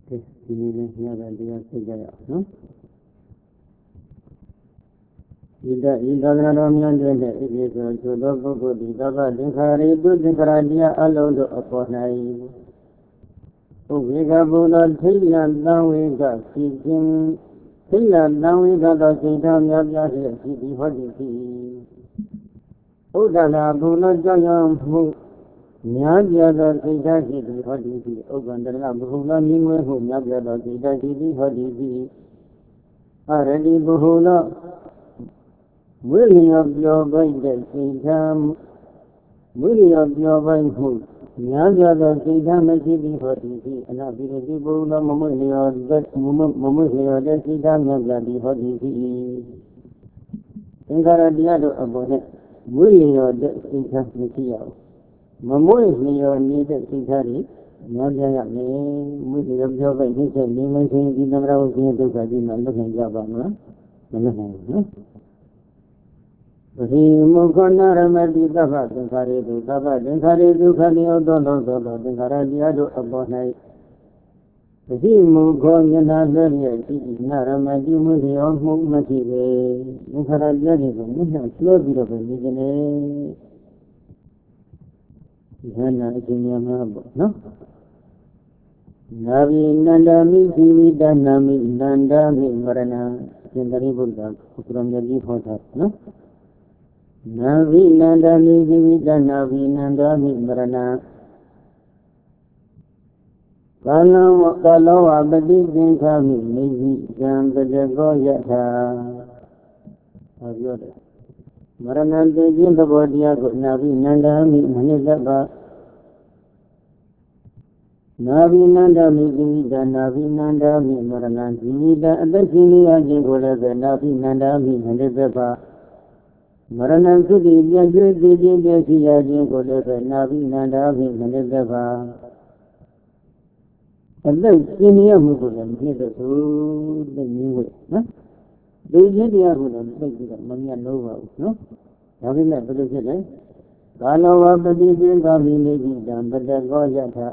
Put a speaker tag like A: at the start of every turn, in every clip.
A: ဒီနေ့လည်းညတာတရားဆက်ကြရအောင်နော်ဒီသာသနာတော်များတဲ့ဣတိဆိုသို့သောပုဂ္ဂိုလ်ဒီသဗ္ဗသင်္ခါရိပုသင်္ခါရတရားအလုံးတို့အပေါ်၌ဥဝေကဘုလောထိလသံဝေကစီခြင်းထိလသံဝေကသောစိတ်တော်များပြားဖြင့်ရှိသည်ဟောသည်ဖြစ်ဥဒ္ဒနာဘုလောကြောင့်မှုများပြားသောစိတ်ဓာတ်ရှိသည်ဟောသည်ဖြစ်ဥပ္ပန္တရဘုလောမြင်ဝဲမှုများပြားသောစိတ်ဓာတ်ရှိသည်ဟောသည်ဖြစ်အရတိဘုလောဝိရိယပြောပိုင်းတဲ့စိတ်ဓာတ်ဝိရိယပြောပိုင်းမှုများပြားသောစိတ်ဓာတ်မရှိသည်ဟောသည်ဖြစ်အနာပိရတိဘုလောမမွေလျောတဲ့စိတ်ဓာတ်များပြားသည်ဟောသည်ဖြစ်သင်္ခါရတရားတို့အပေါ်နဲ့ဝိရိယတဲ့စိတ်ဓာတ်မရှိရဘူးမမွေလျောနေတဲ့စိတ်ဓာတ်တွေများပြားရမယ်ဝိရိယပြောပိုင်းနှိမ့်ဆက်နေမခြင်းဒီသမရဝိဉ္ဒုက္ခဒီမှာလွတ်နိုင်ကြပါမလားမလွတ်နိုင်ဘူးနော်ပတိမုခဏရမတိသဗ္ဗသင်္ခါရေတုသဗ္ဗသင်္ခါရေဒုက္ခနိရောဓလောသောသင်္ခါရတရားတို့အပေါ်၌ပတိမုခောမျက်နှာလွှဲလျက်ရှိနာရမတိမွေလျောမှုမရှိပဲသင်္ခါရတရားတွေကိုမျက်နှာလွှဲပြီးတော့ပဲနေကြတယ်ဒီဟနာအရှင်မြတ်မှာပေါ့နော်နာဘိနန္ဒာမိသီဝိတနာမိနန္ဒာမိမရဏရှင်သာရိပုတ္တရာဘုရားမြတ်ကြီးဟောတာနော်နာဘိနန္ဒာမိသီဝိတနာဘိနန္ဒာမိမရဏကာလောဝပတိသင်္ခာမိမိဟိဇံပတကောယထာဟောပြောတယ်မရဏတေခြင်းသဘောတရားကိုနာဘိနန္ဒာမိမနစ်သက်ပါနာဘိနန္ဒာမိသီဝိတနာဘိနန္ဒာမိမရဏဇီဝိတအသက်ရှင်နေရခြင်းကိုလည်းပဲနာဘိနန္ဒာမိမနစ်သက်ပါမရဏသုတိပြည့်စုံသိခြင်းပြည့်စုံရခြင်းကိုလည်းပဲနာဘိနန္ဒာမိမနစ်သက်ပါအသက်ရှင်နေရမှုကိုလည်းမနစ်သက်ဘူးသိငြင်းဝဲနော်ဒီခြင်းတရားကိုလည်းသိပြီးတော့မမြတ်လို့ပါဘူးနော်ဒါပေမဲ့ဘယ်လိုဖြစ်လဲကာလောဝပတိသင်္ခာမိနိဗ္ဗိတံပတကောယထာ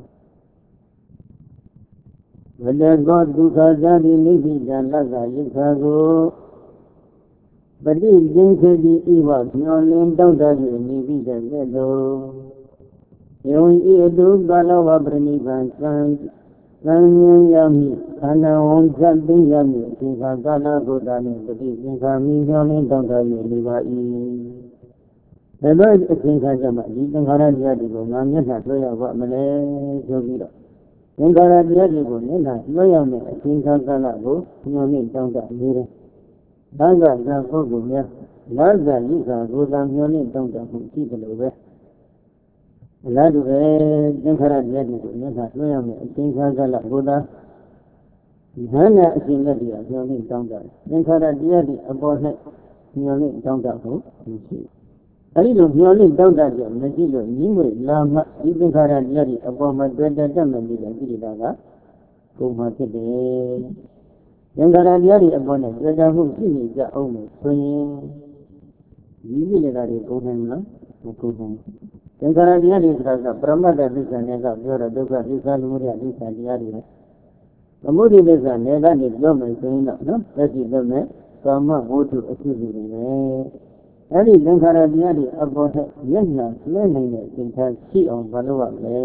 A: ဝတ္တကောဒုက္ခဇာတိနိဗ္ဗိတံလက္ခယက္ခကိုပတိကျင်းခေတိဤဝမျောလင်းတောက်တတ်၍နိဗ္ဗိတကဲ့သို့ယုံဤအတုကာလောဝပရိနိဗ္ဗာန်သံဉာဏ်ရမည်ခန္ဓာဝန်ဇတ်သိရမည်အချိန်ခါကာလကိုယ်တာနှင့်ပတိသင်္ခါမိမျောလင်းတောက်တတ်၍နေပါ၏ဒါတော့အချိန်ခါကျမှဒီသင်္ခါရတရားတွေကိုငါမျက်နှာတွေ့ရပါမလဲဆိုပြီးတော့သင်္ခါရတရားတွေကိုမျက်နှာတွေ့ရမယ်အချိန်ခါကာလကိုမျောလင်းတောက်တနေတယ်ဒါကသာပုဂ္ဂိုလ်များလာဇာလိခာကိုယ်သာမျောလင်းတောက်တမှုရှိတယ်လို့ပဲအလားတူပဲသင်္ခါရတရားတွေကိုမျက်နှာတွေ့ရမယ်အချိန်ခါကာလကိုယ်သာဉာဏ်နဲ့အရှင်လက်တရားမျောလင်းတောက်တသင်္ခါရတရားတွေအပေါ်၌မျောလင်းတောက်တမှုမရှိအဲဒီလိုမျောလင့်တောက်တကြမရှိလို့ညီးငွေလာမှဒီသင်္ခါရတရားတွေအပေါ်မှာတွေ့တတ်မှနေတဲ့ကိလေသာကပုံမှန်ဖြစ်တယ်။သင်္ခါရတရားတွေအပေါ်နဲ့တွေ့တတ်မှုရှိနေကြအောင်လို့ဆိုရင်ဒီကိလေသာတွေကုန်နိုင်မလားမကုန်နိုင်ဘူး။သင်္ခါရတရားတွေဆိုတာကပရမတ္တသစ္စာနဲ့ကပြောတဲ့ဒုက္ခသစ္စာလူမှုရသစ္စာတရားတွေသမုဒိသစ္စာနဲ့ကနေပြောမယ်ဆိုရင်တော့နော်သက်ရှိသက်မဲ့ကာမဝတ္ထုအဖြစ်တွေပဲအဲ့ဒီသင်္ခါရတရားတွေအပေါ်နဲ့မျက်နှာလွှဲနိုင်တဲ့သင်္ခါရရှိအောင်မလုပ်ရမယ်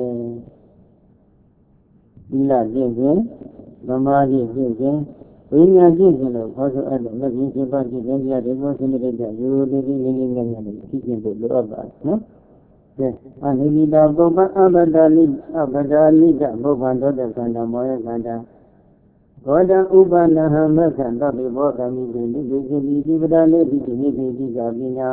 A: ဒီလကျင့်ခြင်းသမာဓိကျင့်ခြင်းဝိညာဉ်ကျင့်ခြင်းလို့ခေါ်ဆိုအဲ့လိုလက်ကျင့်ခြင်းပါကျင့်ခြင်းတရားတွေကိုစနစ်တကျရိုးရိုးလေးလေးလေးငယ်ငယ်လေးသိကျင့်ဖို့လိုအပ်ပါတယ်နော်ကဲအနိမိတာပုပ္ပအဘဒာလိကဘုဗ္ဗံသောတခန္ဓာမောယခန္ဓာဘောဓဥပနဟမက္ခန္တပိဘောဓမိတိနိတိစိတိပဒလေတိနိတိတိကပညာ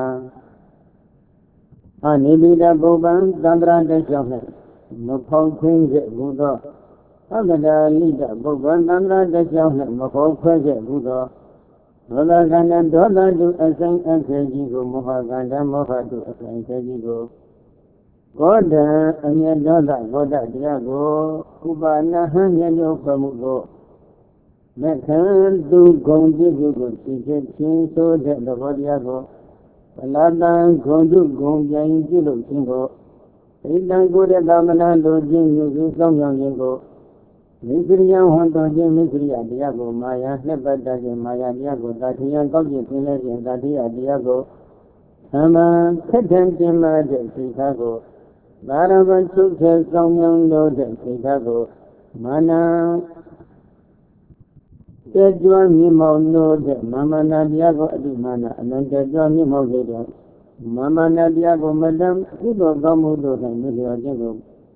A: အနိမိတပုပ္ပံသန္တရတကြောင့်မဖောက်ခွင်းခဲ့ဘူးသောအဘဒာလိကပုပ္ပံသန္တရတကြောင့်မဖောက်ခွဲခဲ့ဘူးသောဒေါသကန္တဒေါသတုအဆိုင်အခဲကြီးကိုမောဟကန္တမောဟတုအဆိုင်အခဲကြီးကိုဘောဓံအမြတ်ဒေါသဘောဓတရားကိုဥပနာဟံမြတ်လို့ခေါ်မှုကိုမခံသူဂုံจิตကိုသိချက်ချင်းဆိုတဲ့သဘောတရားကိုပလာတံဂုံတုဂုံပြိုင်ပြုလို့ခြင်းကိုဣတံကိုရသမနာလိုခြင်းယူစုဆောင်ဆောင်ခြင်းကို Mikriya Hontoji Mikriya Diago Maya Nepataji Maya Diago Tatiya Gogi Pinesi Tatiya Diago Sama Ketan Jima de Chicago Baravan Chukhe Samyang Lo de Chicago Mana Tejwa Mimo No de Mama Nadiago Adimana Anantejwa Mimo de Mama Nadiago Madam Kudo Gamudo and Mikriya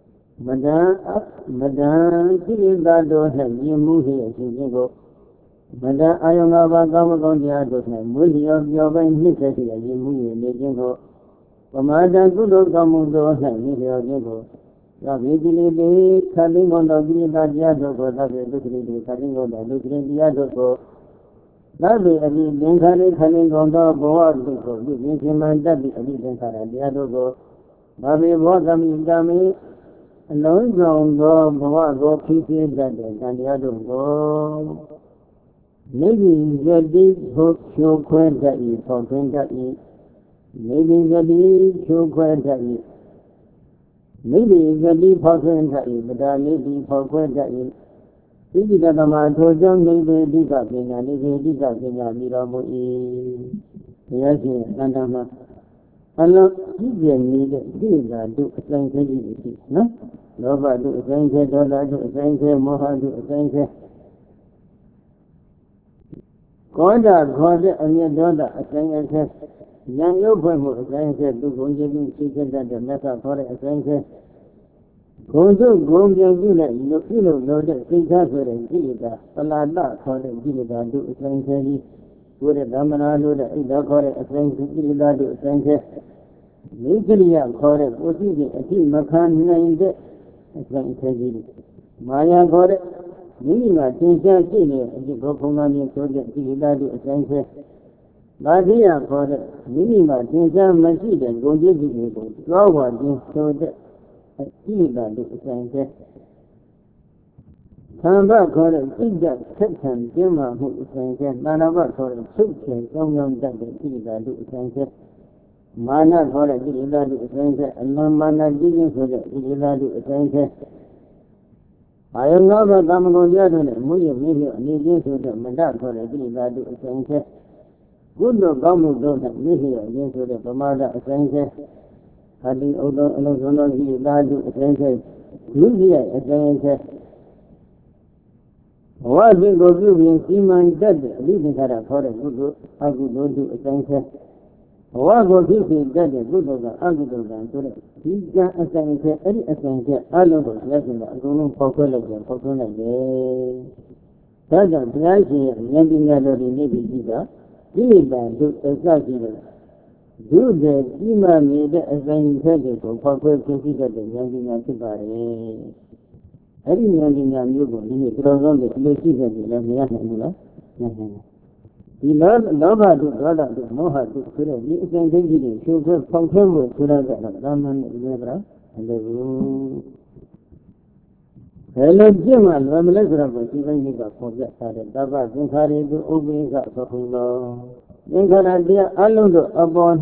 A: Madam Kilidado had you moved here to go. Madam Ayonava Gamagondiado, Mudi of your vain necessity, you move in the jingle. For Madam Kudo Gamudo had Nidio Jingo. Rabbi coming on the Villa Diado, cutting on the Lucre Diado. Rabbi, I mean, coming on the board, you can mind that the Diado. Rabbi, what I mean, Dami. Alone go keep it that and the other go. Maybe the deep hook show quenta eat for quenta eat. Maybe the deep show quenta eat. Maybe the deep for quenta eat, but I may be for quenta eat. If you got a man to jump, maybe dig up in a little dig up in a middle eat. Yes, and Allah, you need it. These are do a thing to you, no? Nobody do a thing to Dola, do a thing to Moha, do a thing to Koda, and your daughter, a thing and says, young open, a thing to do Gunjin, chicken that the method for a thing to Gondo, Gomja, you know that three times with a Gilida, a lot for the Gilida, do a thing to you. With a Damana, do the Ida, a thing to Gilida, do a thing to Mikriya Kore, what is it? A team Makan named it. Maya Kore, Minima, Tinsa Chile, and you go from money to get Giladu, a sense. Badia Kore, Minima, Tinsa Machida, go to the Gawa, so that Giladu, a sense. Tamba Kore, Ida, Captain, Jima, who is sense, Nanava Kore, Suke, Gomyam, that Giladu, a sense. Mana for a Gilida to a stranger, and Mana digging for the Gilida to a stranger. I am not a Gamago Yadon, Muya Mivio, needing to the Madak for a Gilida to a stranger. Good no Gamu don't have Mivio against the Pomada a stranger. Having Odo Alozono Gilida to a stranger. Lucia a stranger. What will go to be Seaman dead, leaving her for a good, I would go to a stranger. What was this that the good of the Agudon to the Pizza Assange, any Assange, Allo, lesson, Guru Popular, Popular. Sada, Piazi, Yanding Gallery, Navy Giga, Gilliban, do exactly. Do the Ima made a sign for Popular consider the Yanding Antibari. Every Yanding Amugo, in the program, the places of the Lamia. He learned Lava to Rada to Moha to Kura, he can take it, show her function with Kura, Raman, Nebra, and the room. Hello, Jim, and Ramalazra, but even he got for that side. Dava, Zinkari, to obey that for Hulo. Zinkara, dear, Alundo, upon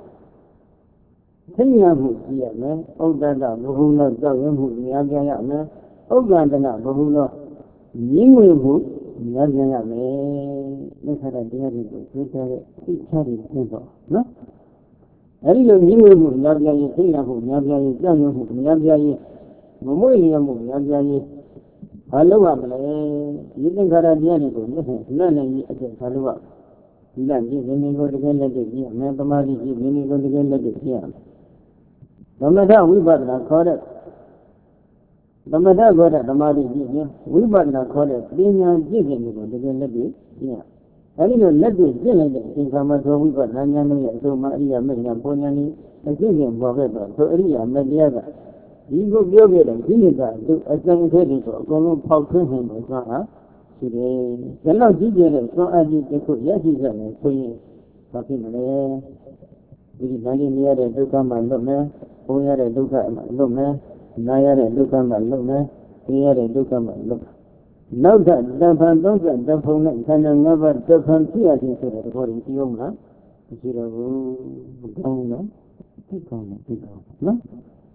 A: Tinyamu, dear man, Ogada, Buhula, Gawamu, Yagayana, Ogandana, Buhula, Yimu. Yagame, look at a dear little temple, no? I don't know Yabia, Yabia, Yabia, Momoyam, Yabia. Hello, you think that I did learning at the Halua. Then you go to get it here, Mathemati, you go to get it here. No matter we but I call it. The matter got at the Madi, we but not call it, being a jigging to get it here. I didn't let this dinner in Kamato, we got Nanyani, so Maria, Maria, Ponani, a jigging whatever, so Ria, Mediaga. You go get a vinegar to a young lady for Golo Paukin him as well. Today, the Lord did it, so I did the cook, yes, he's a queen. Fucking there. We did near the Duka Malome, who had a Duka Malome. Naya and Lucam and Luna, here and Lucam and Look. Now that the Pandons and the Pona can never different theatres according to Yoma. Zero, no? No?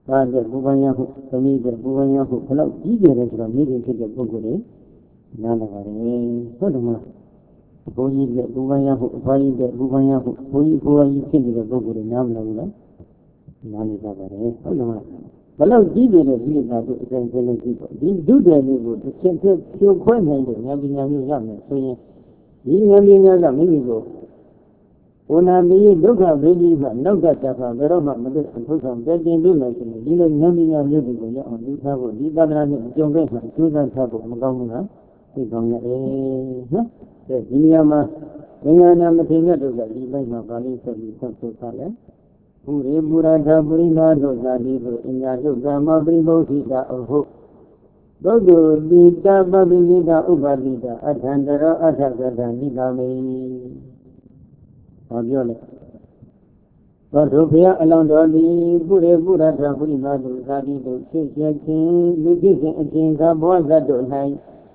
A: ဘာတဲ့ဘူပန်ရဟုသမီးတဲ့ဘူပန်ရဟုဘယ်လောက်ကြီးကျယ်လဲဆိုတော့မိခင်ဖြစ်တဲ့ပုဂ္ဂိုလ်တွေနားလည်ပါတယ်ဟုတ်တယ်မလားဘုန်းကြီးတဲ့ဘူပန်ရဟုအဖွားကြီးတဲ့ဘူပန်ရဟုဘုန်းကြီးဘုရားကြီးဖြစ်နေတဲ့ပုဂ္ဂိုလ်တွေနားမလည်ဘူးလားနားလည်ကြပါတယ်ဟုတ်တယ်မလားဘယ်လောက်ကြီးကျယ်တဲ့ဒီကတို့အစဉ်စဉ်လေးကြည့်ပေါ့ဒီဒုတယ်လေးကိုတစ်ချက်ချက်ဖြိုခွဲနိုင်တဲ့ဉာဏ်ပညာမျိုးရမယ်ဆိုရင်ဒီဉာဏ်ပညာကမိမိကိုဝနာမီဒုက္ခဝိဓိကနောက်ကတဖာဘယ်တော့မှမသိထုတ်ဆောင်တည်တင်လို့မယ်ဆိုရင်ဒီလိုဉာဏ်ပညာမျိုးတွေကိုရအောင်ယူထားဖို့ဒီသဒ္ဒနာနဲ့ကြုံခဲ့မှကျိုးစားထားဖို့မကောင်းဘူးလားသိကောင်းရဲ့နော်ဒီနေရာမှာသင်္ကနာမထေရတို့ကဒီဘက်မှာပါဠိဆက်ပြီးဆက်ဆိုထားတယ်ပုရိပုရထပုရိနာတို့သာဒီလိုအညာဒုက္ခမပရိဘုခိတာအဟုတ်သောတုတိတပပိနိတာဥပတိတာအထံတရောအထကတံနိကာမေဘာပြောလဲသောတုဘုရားအလောင်းတော်သည်ပုရိပုရထပုရိနာတို့သာဒီလိုဖြစ်ချက်ချင်းလူဖြစ်ခြင်းအချင်းကဘောဇတ်တို့၌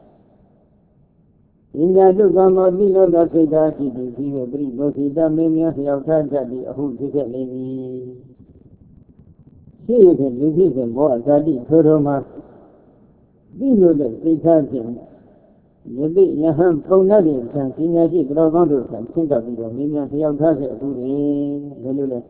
A: ဣန္ဒဒုက္ခမောတိလောသောစိတ်ဓာတ်ရှိသည်ပြီးပရိဘောဓိတမင်းများလျောက်ထားတတ်သည်အဟုဖြစ်ခဲ့လေသည်ရှိရတဲ့လူဖြစ်ခြင်းဘောအဇာတိထိုတော်မှာပြီးလို့တဲ့စိတ်ဓာတ်ဖြင့်ယသိယဟံပုံနာတဲ့ဆံပညာရှိတော်ကောင်းတို့ဆံရှင်းတတ်ပြီးတော့မင်းများလျောက်ထားတဲ့အမှုတွေဘယ်လိုလဲ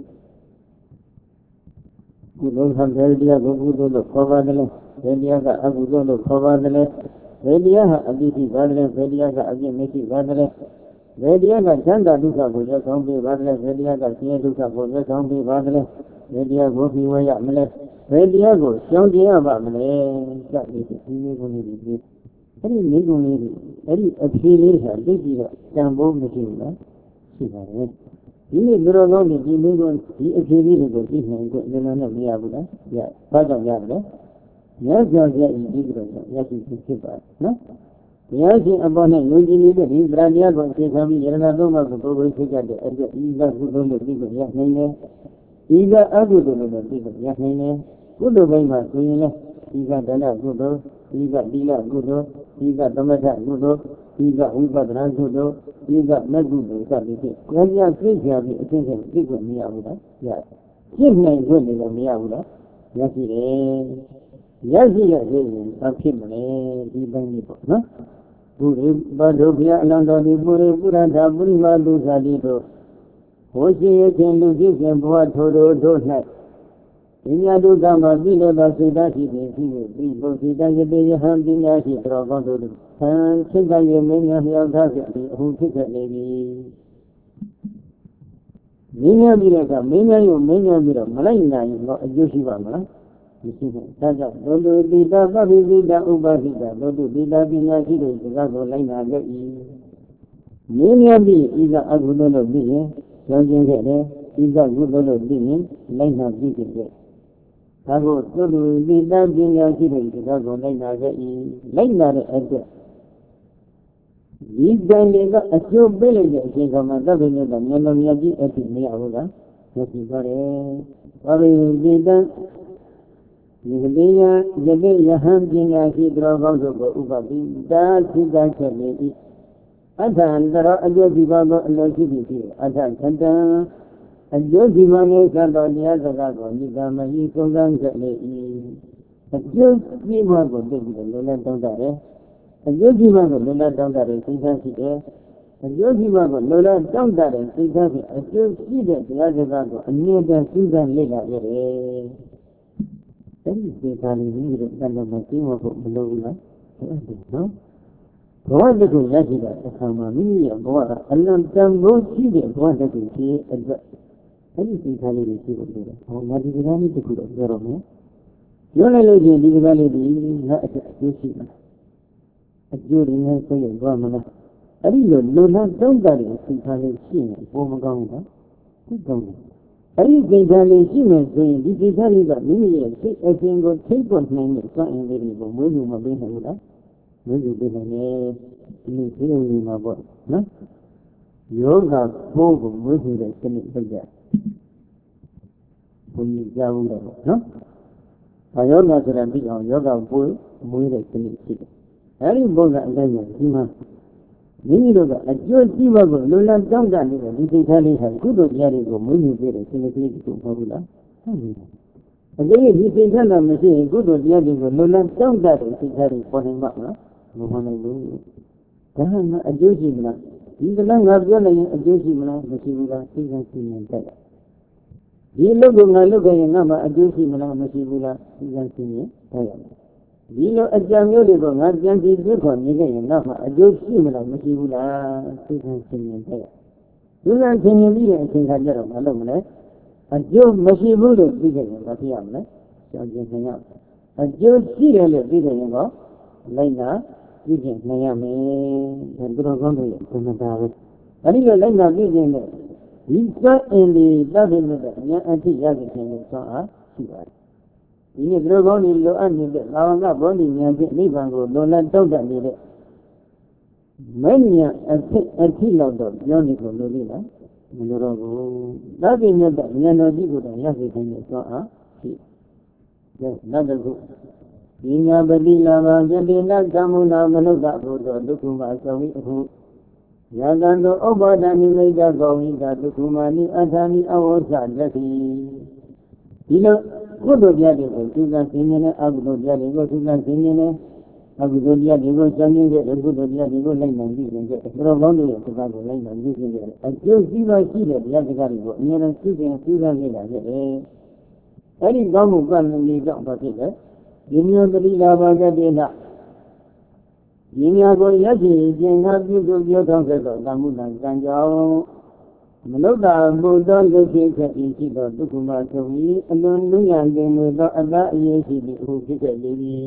A: ကုသိုလ်ခံတဲ့တရားကိုကုသိုလ်လို့ခေါ်ပါတယ်ဘယ်တရားကအကုသိုလ်လို့ခေါ်ပါတယ်ဘယ်တရားဟာအတိအကျပါတယ်ဘယ်တရားကအပြစ်မရှိပါတယ်ဘယ်တရားကချမ်းသာဒုက္ခကိုရောက်ဆောင်ပေးပါတယ်ဘယ်တရားကဆင်းရဲဒုက္ခကိုရောက်ဆောင်ပေးပါတယ်ဘယ်တရားကိုပြီးဝဲရမလဲဘယ်တရားကိုရှောင်တရားပါမလဲစသည်ဖြင့်ဒီလိုကိုလေးဒီအဲ့ဒီမိဂုံလေးအဲ့ဒီအဖြေလေးဟာသိပြီးတော့တန်ဖိုးမရှိဘူးလားရှိပါတယ်ဒီနေ့ဘယ်လိုလုပ်နေဒီမိဂုံဒီအဖြေလေးတွေကိုသိနိုင်ကြတယ်လည်းမရဘူးလားရဘာကြောင့်ရတယ်မြတ်စွာဘုရားဤဒီလိုရရှိဖြစ်ပါနော်ဘုရားရှင်အပေါ်၌ယုံကြည်နေတဲ့ဒီဗြဟ္မဏကိုသိခံပြီးယရဏသုံးပါးကိုပုဂ္ဂိုလ်ဖြစ်ကြတဲ့အတွက်ဤကကုသိုလ်လို့သိလို့ရနိုင်တယ်ဤကအကုသိုလ်လို့သိလို့ရနိုင်တယ်ကုသိုလ်ဘိုင်းမှာဆိုရင်လည်းဤကဒါနကုသိုလ်ဤကသီလကုသိုလ်ဤကသမထကုသိုလ်ဤကဝိပဿနာကုသိုလ်ဤကမဂ္ဂကုသိုလ်စသည်ဖြင့်ဉာဏ်ပြသိကြပြီးအချင်းချင်းသိခွင့်မရဘူးလားရဖြစ်နိုင်ခွင့်လည်းမရဘူးလားရရှိတယ်ရရှိရခြင်းဘာဖြစ်မလဲဒီပိုင်းလေးပေါ့နော်ဘုရိဘဒုဘုရားအလောင်းတော်ဒီပုရိပုရထပုရိမာလူသာတိတို့ဟောရှိရခြင်းလူဖြစ်ခြင်းဘဝထိုတို့၌ပညာဒုက္ခမှာပြည့်လို့သောစိတ်ဓာတ်ရှိခြင်းရှိပြီးဘုဇိတယတိယဟံပညာရှိတော်ကောင်းတို့ဆံစိတ်ကရမင်းများလျောက်ထားခြင်းအဟုဖြစ်ခဲ့လေပြီမင်းများပြီးတော့မင်းများယုံမင်းများပြီးတော့မလိုက်နိုင်တော့အကျိုးရှိပါမလားမရှိဘူးဒါကြောင့်သောတုတိတပပိတိတဥပတိတသောတုတိတပညာရှိတို့စကားကိုလိုက်နာကြ၏မင်းများပြီးဤကအကုသိုလ်လို့ပြီးရင်ကြောင်းကျင်ခဲ့တယ်ဤကကုသိုလ်လို့ပြီးရင်လိုက်နာပြီးခဲ့တယ်ဒါကိုသောတုတိတပညာရှိတို့စကားကိုလိုက်နာကြ၏လိုက်နာတဲ့အတွက်ဒီကံတွေကအကျိုးပေးလိုက်တဲ့အချိန်ကမှသဗ္ဗညတဉာဏ်တော်မြတ်ကြီးအဖြစ်မရဘူးလားရရှိပါတယ်ဘာလို့ဒီတန်ဒီလေယယတိယဟံပညာရှိတော်ကောင်းတို့ကိုဥပပိတာသိတတ်ခဲ့လေ၏အထံတရောအကျိုးဒီပါသောအလိုရှိသည်ဖြစ်အထခတံအကျိုးဒီပါနှင့်သတ်တော်တရားစကားကိုနိဂမယီသုံးသပ်ခဲ့လေ၏အကျိုးဒီပါကိုသိပြီးတော့လည်းတောင်းတတယ်အကျိုးဒီပါကိုလည်းတောင်းတတယ်သိသရှိတယ်အကျိုးဒီပါကိုလည်းတောင်းတတယ်သိသရှိအကျိုးရှိတဲ့တရားစကားကိုအမြဲတမ်းသိသလေ့လာရတယ်အဲ့ဒီဒေသလေးကြီးတို့တန်တော်မှာကျင်းဝဖို့မလိုဘူးလားဟုတ်တယ်နော်ဘဝတစ်ခုရရှိတဲ့အခါမှာမိမိရဲ့ဘဝကအလွန်တန်ဖိုးရှိတဲ့ဘဝတစ်ခုဖြစ်အတွက်အဲ့ဒီဒေသလေးကြီးရှိဖို့လိုတယ်ဟောငါဒီဒေသလေးတစ်ခုတော့ပြောတော့မယ်ပြောလိုက်လို့ချင်းဒီဒေသလေးကြီးငါအကျိုးရှိမှာအကျိုးတွေနဲ့ဆက်ရသွားမလားအဲ့ဒီလိုလူနာတုံးတာတွေသိထားလို့ရှိရင်ဘုံမကောင်းဘူးလားသိကောင်းတယ်အဲ့ဒီစိတ်ဓာတ်လေးရှိမှဆိုရင်ဒီစိတ်ဓာတ်လေးကမိမိရဲ့စိတ်အစဉ်ကိုထိပ်ပေါ်နိုင်တဲ့စွမ်းအင်လေးတွေကိုမွေးမြူမပေးနိုင်ဘူးလားမွေးမြူပေးနိုင်တယ်ဒီလိုသိရုံလေးမှာပေါ့နော်ယောဂပိုးကိုမွေးမြူတဲ့စနစ်လုပ်ကြဘုန်းကြီးကြားဘူးတော့နော်ဘာယောဂဆိုတာပြီးအောင်ယောဂပိုးမွေးတဲ့စနစ်ရှိတယ်အဲ့ဒီဘုရားအတိုင်းမှာဒီမှာမိမိတို့ကအကျိုးရှိဘကိုလူလန်းတောင်းတနေတဲ့ဒီစိတ်ထားလေးဟာကုသိုလ်တရားတွေကိုမွေးမြူပေးတဲ့စိတ်ကလေးကိုမဟုတ်ဘူးလားဟုတ်ပြီအကျိုးဒီစိတ်ထတာမရှိရင်ကုသိုလ်တရားတွေကိုလွန်လန်းတောင့်တတဲ့စိတ်ထားတွေပေါ်နိုင်မှာမလားမပေါ်နိုင်ဘူးဒါကအကျိုးရှိမလားဒီကနေ့ငါပြောနေရင်အကျိုးရှိမလားမရှိဘူးလားသိခံသိနေတတ်ဒီလုပ်ကငါလုပ်ခဲ့ရင်ငါမှအကျိုးရှိမလားမရှိဘူးလားသိခံသိနေတတ်ရတယ်ဒီလိုအကြံမျိုးတွေကိုငါပြန်ကြည့်တွေ့ခေါ်နေခဲ့ရင်ငါမှအကျိုးရှိမလားမရှိဘူးလားသိခံသိနေတတ်ရတယ်သိခံသိနေပြီးတဲ့အချိန်ခါကျတော့မလုပ်မလဲအကျိုးမရှိဘူးလို့သိခဲ့ရင်ဘာဖြစ်ရမလဲကြောက်ကြင်နေရအကျိုးရှိတယ်လို့သိခဲ့ရင်တော့လိုက်နာပြည့်ကျင်နိုင်ရမယ်ဒါတော်ကောင်းတွေသမတာပဲအဲဒီလိုလိုက်နာပြည့်ကျင်တဲ့ဒီစွမ်းအင်တွေတပ်ပြီးလို့ဉာဏ်အထိရခဲ့ခြင်းကိုစွမ်းအားရှိပါတယ်ဒီနေ့တော်ကောင်းတွေလိုအပ်နေတဲ့သာဝကဘောဓိဉာဏ်ဖြင့်နိဗ္ဗာန်ကိုလွန်လန်းတောက်တနေတဲ့မဉ္ဇဉ်အထိလောက်တော့ပြောနေကိုလိုသေးလားမလိုတော့ဘူးဒါပြည့်တဲ့ဉာဏ်တော်ကြီးကိုတော့ရခဲ့ခြင်းကိုစွမ်းအားရှိတယ်နောက်တစ်ခုဒီညာပတိလာဘဂတိနာကမ္မနာမနုဿဘုဒ္ဓဒုက္ခမအစဝိအခုယာတံသောဥပ္ပါဒနိမိတ်ကောဝိကဒုက္ခမနိအထာနိအဝေါသလက်တိဒီလိုကုသိုလ်ပြတွေကိုသူကသိနေတဲ့အကုသိုလ်ပြတွေကိုသူကသိနေတဲ့အကုသိုလ်ပြတွေကိုစံရင်းတဲ့ကုသိုလ်ပြတွေကိုလိုက်နိုင်ပြီးတဲ့ဘုရားကောင်းတို့ရဲ့စကားကိုလိုက်နိုင်ပြီးတဲ့အကျိုးစီးပွားရှိတဲ့တရားစကားတွေကိုအများနဲ့သိကျင်ပြုလုပ်နေတာဖြစ်တယ်အဲဒီကောင်းမှုကံလေးကြောင့်ဘာဖြစ်လဲဒီမျိုးတတိလာဘဂတိနာဒီညာကိုရရှိခြင်းကပြုစုပြောထောင်းခဲ့သောသံမှုတံကံကြောင့်မနုဿဘုဒ္ဓဒုက္ခိခေဤရှိသောဒုက္ခမဆို၏အလွန်လူညာတင်မှုသောအတ္တအရေးရှိသည့်ဟုဖြစ်ခဲ့လေသည်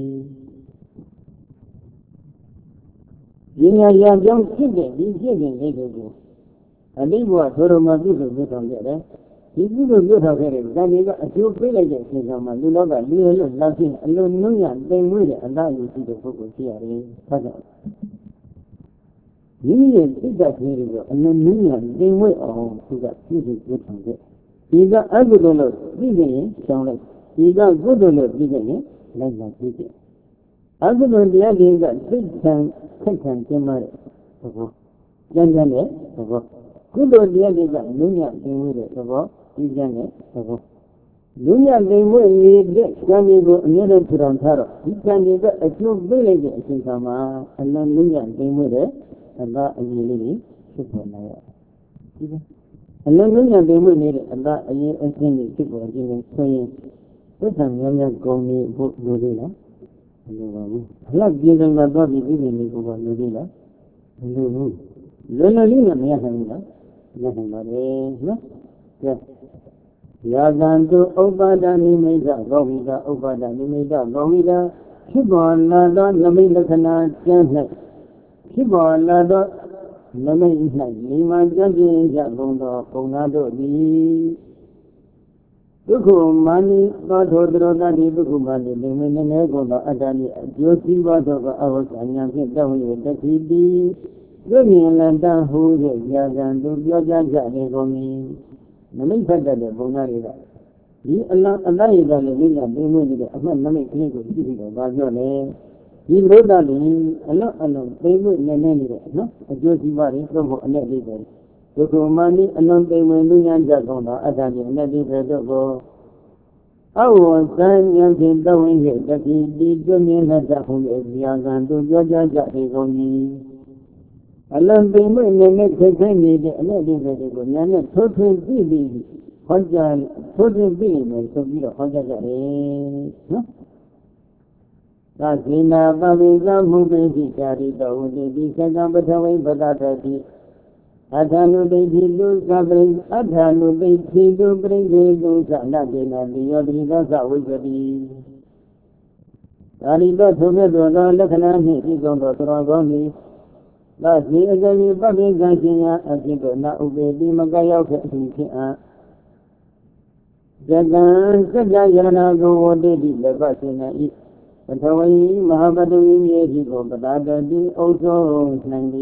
A: ဒီညာရကြောင်းဖြစ်တဲ့ဒီဖြစ်ခြင်းလေးကိုအတိဘဝသောရမပြုစုပြောထောင်းခဲ့တယ်ဒီကုသိုလ်ပြုထောင်ခဲ့တဲ့ကံတွေကအကျိုးပေးလိုက်တဲ့အချိန်ကမှလူလောကလူရလို့လာဖြစ်အလုံးနှုံးရတိမ်မွေးတဲ့အတ္တယူရှိတဲ့ပုဂ္ဂိုလ်ဖြစ်ရတယ်။ဟုတ်ကဲ့။ဒီရဲ့စိတ်ဓာတ်ကြီးတွေကအလုံးနှုံးရတိမ်မွေးအောင်သူကပြုစုပြုထောင်ခဲ့။ဒီကအကုသိုလ်လို့ပြီးရင်ရှောင်းလိုက်။ဒီကကုသိုလ်လို့ပြီးရင်လိုက်လာပြီးတယ်။အကုသိုလ်တရားတွေကစိတ်ခံခက်ခံကျင်းမာတဲ့သဘော။ကြမ်းကြမ်းတဲ့သဘော။ကုသိုလ်တရားတွေကနှုံးရတိမ်မွေးတဲ့သဘောဒီကျမ်းနဲ့သဘောလူညလိမ်မွေ့နေတဲ့ကံတွေကိုအမြဲတမ်းထူထောင်ထားတော့ဒီကံတွေကအကျိုးပေးလိုက်တဲ့အချိန်ခါမှာအလွန်လူညလိမ်မွေ့တဲ့အတ္တအရေးလေးတွေဖြစ်ပေါ်လာရဒီအလွန်လူညလိမ်မွေ့နေတဲ့အတ္တအရေးအချင်းတွေဖြစ်ပေါ်ခြင်းနဲ့ဆိုရင်သစ္စာများများကုန်နေဖို့လိုသေးလားမလိုပါဘူးအလှပြေဆုံးတာတော့ဒီပြည်နေကိုပါလိုသေးလားမလိုဘူးလွယ်လွယ်လေးနဲ့မရနိုင်ဘူးလားမရနိုင်ပါဘူးနော်ကဲယာကံတုဥပ္ပါဒနိမိတ်ကောဝိကဥပ္ပါဒနိမိတ်ကောဝိကဖြစ်ပေါ်လာသောနမိတ်လက္ခဏာကျမ်း၌ဖြစ်ပေါ်လာသောနမိတ်၌မိမာကျမ်းပြင်းကြကုန်သောပုံနာတို့သည်ဒုက္ခမာနိသောထိုတရောတတိဒုက္ခမာနိလိမ္မေနည်းကုန်သောအတ္တနိအကျိုးစီးပွားသောအဝိဇ္ဇာဉာဏ်ဖြင့်တောင်း၍တတိတိသိမြင်လတဟူ၍ယာကံတုပြောကြားကြလေကုန်၏နမိတ်ဖတ်တတ်တဲ့ဘုံသားတွေကဒီအလံအတ္တရည်ကလည်းမိညာသိမွေးနေတဲ့အမှတ်နမိတ်ကလေးကိုကြည့်ပြီးတော့ဗာပြောလေဒီလိုတာလည်းအလွန်သိမွေးနေနေတဲ့နော်အကျိုးစီးပွားတွေသို့မဟုတ်အနဲ့လေးပဲဒုက္ခမနိအလွန်သိမွေးလူညာကြကုန်သောအတ္တကြီးအနဲ့လေးပဲတို့ကိုအဝဝသံဉာဏ်ဖြင့်တောင်းဝင်ခဲ့တတိဒီကျွမြင်လက်တဟုရဲ့ဇာကံတို့ပြောကြားကြလေကုန်၏အလံပင်မွေနဲ့ခက်ခဲနေတဲ့အနဲ့လေးတွေကိုညာနဲ့ထိုးထွင်းပြီးပြီးဟောကြားထိုးထွင်းပြီးမယ်ဆိုပြီးတော့ဟောကြားကြတယ်နော်။သာသေနာပဝိဇ္ဇမှုပိတိကာရိတောဝတိဒီသကံပထဝိပဒတတိအထာနုတိတိလူကပရိအထာနုတိတိလူပရိသေလူသနာတေနာတိယောတိသောသဝိပတိဒါရီတော့ထိုကဲ့သို့သောလက္ခဏာနှင့်ဤဆုံးသောသရောကောင်းသည်သာသေအကယ်၍ပပိကံရှင်ရာအဖြစ်သို့နာဥပေတိမကရောက်ခဲ့အဖြစ်ဖြစ်အားဇကံစัจ jaya ယရဏကိုဝတိတိလက်ပတ်ရှင်၏ပထဝီမဟာပတဝီမြေကြီးကိုပတာတတိအုပ်ဆုံးနိုင်၏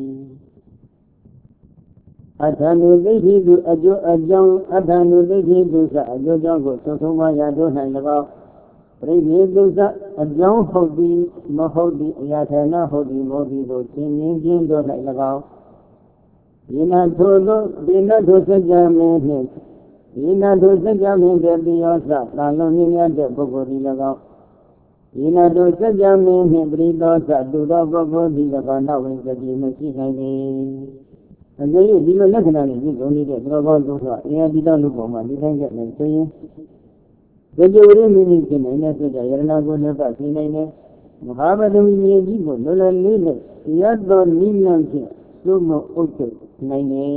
A: အထာနုသိတိသူအကျိုးအကြောင်းအထာနုသိတိသူစအကျိုးကြောင့်ကိုသုံးဆုံးမရတို့၌၎င်းပရိသေသူစအကြောင်းဟုတ်သည်မဟုတ်သည်အရာဌာနဟုတ်သည်မဟုတ်သည်တို့သင်မြင်ခြင်းတို့၌၎င်းဒီနာထိုသောဒီနာထိုစัจ jaya မင်းနှင့်ဤနာတို့စကြမင်းတဲ့တိယောသသာလုံးမြင့်မြတ်တဲ့ပုဂ္ဂိုလ်ဒီ၎င်းဤနာတို့စကြမင်းနှင့်ပရိသောသတူသောပုဂ္ဂိုလ်ဒီ၎င်းနောက်ဝင်ကြည်မရှိနိုင်ပေအကျဉ်းဒီလိုလက္ခဏာတွေပြုလုပ်နေတဲ့သဘောကောင်းသောအင်္ဂါတိတော်လူပေါ်မှာဒီတိုင်းကလည်းဆိုရင်ကြည်ဝရင်းမိမိဖြစ်နေတဲ့ဆိုကြရဏကိုလည်းပတ်သိနိုင်တယ်မဟာပဒဝီမြေကြီးကိုလွယ်လွယ်လေးနဲ့တရားတော်နိလန့်ဖြင့်သို့မဟုတ်အုပ်ချုပ်နိုင်တယ်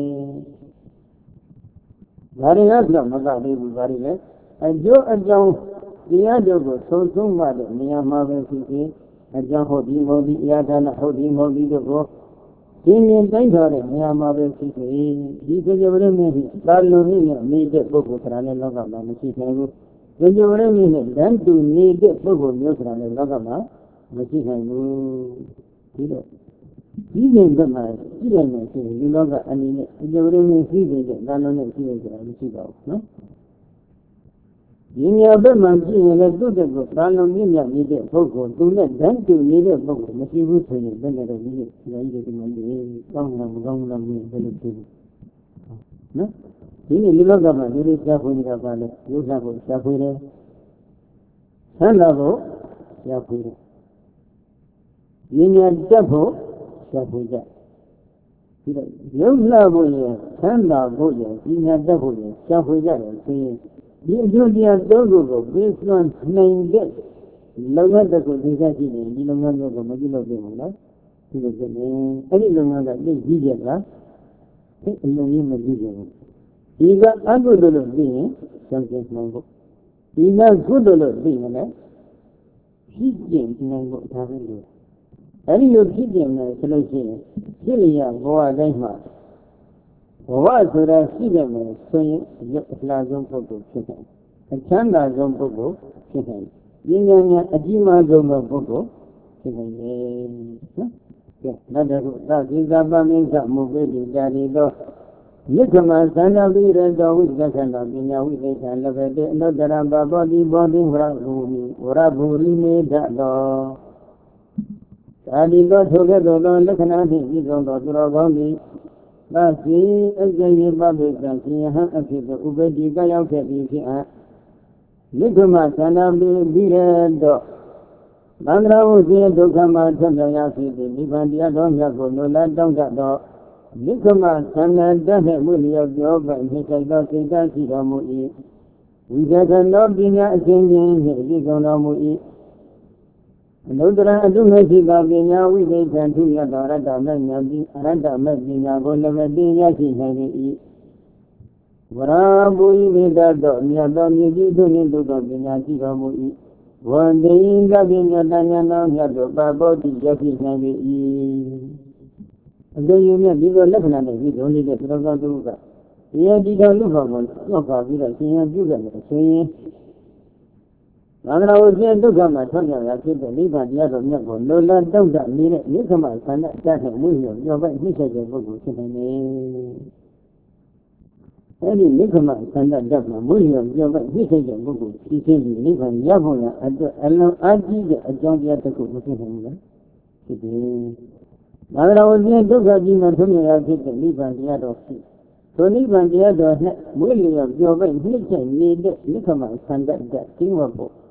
A: ။ဒါတွေကဆိုမကသေးဘူးဒါတွေလည်းအကျိုးအကြောင်းတရားတို့ကိုသုံးဆုံးမှတဲ့နေရာမှာပဲဖြစ်ဖြစ်အကြောင်းဟုတ်ဒီမဟုတ်ဒီအရာဌာနဟုတ်ဒီမဟုတ်ဒီတို့ကိုဒီမြင်တိုင်းထားတဲ့နေရာမှာပဲဖြစ်ဖြစ်ဒီကြည်ဝရင်းမြင့်သာလုံနဲ့နေတဲ့ပုဂ္ဂိုလ်ဆိုတာလည်းလောကမှာမရှိနိုင်ဘူး။ကြည်ဝရင်းမြင့်နဲ့တန်းတူနေတဲ့ပုဂ္ဂိုလ်မျိုးဆိုတာလည်းလောကမှာမရှိနိုင်ဘူးဒီတော့ဒီနေဘက်မှာကြည့်ရမယ်ဆိုရင်ဒီလောကအနေနဲ့အကျိုးရင်းနဲ့ရှိနေတဲ့ဒါလုံးနဲ့ရှိနေကြတာမရှိပါဘူးနော်ဒီညဘက်မှာကြည့်ရင်လည်းသူ့တဲ့ကိုဒါလုံးမြင့်မြတ်နေတဲ့ပုဂ္ဂိုလ်သူနဲ့တန်းတူနေတဲ့ပုဂ္ဂိုလ်မရှိဘူးဆိုရင်ဘယ်နဲ့တော့ဒီလိုဒီမှာဒီကောင်းလားမကောင်းလားမင်းဘယ်လိုဖြစ်နော်ဒီနေ့ဒီလောကမှာဒီလိုကြားဖွင့်နေတာပါလေရုပ်သားကိုကြားဖွင့်တယ်ဆန္ဒကိုကြားဖွင့်တယ်ဉာဏ်တက်ဖို့ရှာဖွေကြဒီတော့ရုပ်လှဖို့ရဆန္ဒဖို့ရဉာဏ်တက်ဖို့ရရှာဖွေကြတယ်ဆိုရင်ဒီအကျိုးတရားသုံးခုကိုပြီးစွမ်းနိုင်တဲ့လုပ်ငန်းတစ်ခုသိကြကြည့်ရင်ဒီလုပ်ငန်းမျိုးကိုမပြုလုပ်နိုင်ဘူးလားဒီလိုဖြစ်နေအဲ့ဒီလုပ်ငန်းကသိကြီးကြလားအဲ့အလုံးကြီးမကြည့်ကြဘူးဒီကအကုသိုလ်လို့သိရင်စံကျင်နိုင်ဖို့ဒီကကုသိုလ်လို့သိရင်လည်းဖြစ်ကျင်နိုင်ဖို့ဒါပဲလို့အဲ့ဒီလိုဖြစ်ကျင်တယ်ဆိုလို့ရှိရင်ဖြစ်လျက်ဘဝတိုင်းမှာဘဝဆိုတာရှိတယ်မယ်ဆိုရင်ရုပ်အလားဆုံးပုဂ္ဂိုလ်ဖြစ်တယ်အချမ်းသာဆုံးပုဂ္ဂိုလ်ဖြစ်တယ်ဉာဏ်ဉာဏ်အကြီးမားဆုံးသောပုဂ္ဂိုလ်ဖြစ်တယ်နော်ကဲနောက်တစ်ခုသတိသပမင်းကမုပိတိတာရီသောမြစ်ကမသန္တာပိရတောဝိသက္ခဏပညာဝိသေသလဘတေအနုတ္တရပပောတိဘောတိဝရဘူမိဝရဘူရိမေဓတောသာဒီသောထိုကဲ့သို့သောလက္ခဏာဖြင့်ဤသောသူတော်ကောင်းသည်သတိအကျဉ်းပပိကံရှင်ဟံအဖြစ်သို့ဥပတိကရောက်ခဲ့ပြီးဖြစ်အပ်မြစ်ကမသန္တာပိရတောသန္တရာဝုဇေဒုက္ခမှာထွက်မြောက်ရဖြစ်သည်နိဗ္ဗာန်တရားတော်မြတ်ကိုလိုလားတောင်းတသောမြစ်ကမသန္တာတတ်နှင့်မှုလျော်ပြောပိုင်ဖြစ်သောစိတ်ဓာတ်ရှိတော်မူ၏ဝိသကနောပညာအစဉ်ချင်းနှင့်ဤကုန်တော်မူ၏အနုတ္တရအတုမရှိသောပညာဝိသေသံထုရသောအရတ္တမဲ့ဉာဏ်ပြီးအရတ္တမဲ့ပညာကိုလည်းမသိရရှိနိုင်၏ဝရဘူဤဝိဒတောမြတ်သောမြည်ကြီးတို့နှင့်တို့သောပညာရှိတော်မူ၏ဝန္တိကပညာတဏ္ဍာမြတ်တို့ပါဘောတိရရှိနိုင်၏အကျဉ်းရမြတ်ဒီလိုလက္ခဏာနဲ့ဒီလိုနေတဲ့သရောသောသူကတရားဒီတော်လူခေါ်ကိုသောက်ပါပြီးတော့ရှင်ရပြုခဲ့တယ်ဆိုရင်သန္တရာဝဇေဒုက္ခမှာထွက်မြောက်ရဖြစ်တဲ့နိဗ္ဗာန်တရားတော်မြတ်ကိုလိုလားတောင့်တနေတဲ့နိခမဆန္ဒတတ်တဲ့မှုရောပြောပိုက်နှိမ့်ဆက်တဲ့ပုဂ္ဂိုလ်ဖြစ်နေတယ်။အဲဒီနိခမဆန္ဒတတ်မှာမှုရောပြောပိုက်နှိမ့်ဆက်တဲ့ပုဂ္ဂိုလ်ဖြစ်ခြင်းဒီနိဗ္ဗာန်ရဖို့ရအတွက်အလုံးအကြီးတဲ့အကြောင်းတရားတစ်ခုမဖြစ်နိုင်ဘူးလား။ဖြစ်တယ်။သန္တရာဝဇေဒုက္ခကြီးမှာထွက်မြောက်ရဖြစ်တဲ့နိဗ္ဗာန်တရားတော်ဖြစ်ထိုနိဗ္ဗာန်တရားတော်နဲ့မွေးလျော်ပြောပိုက်နှိမ့်ဆက်နေတဲ့နိခမဆန္ဒတတ်ကျင်းဝတ်ဖို့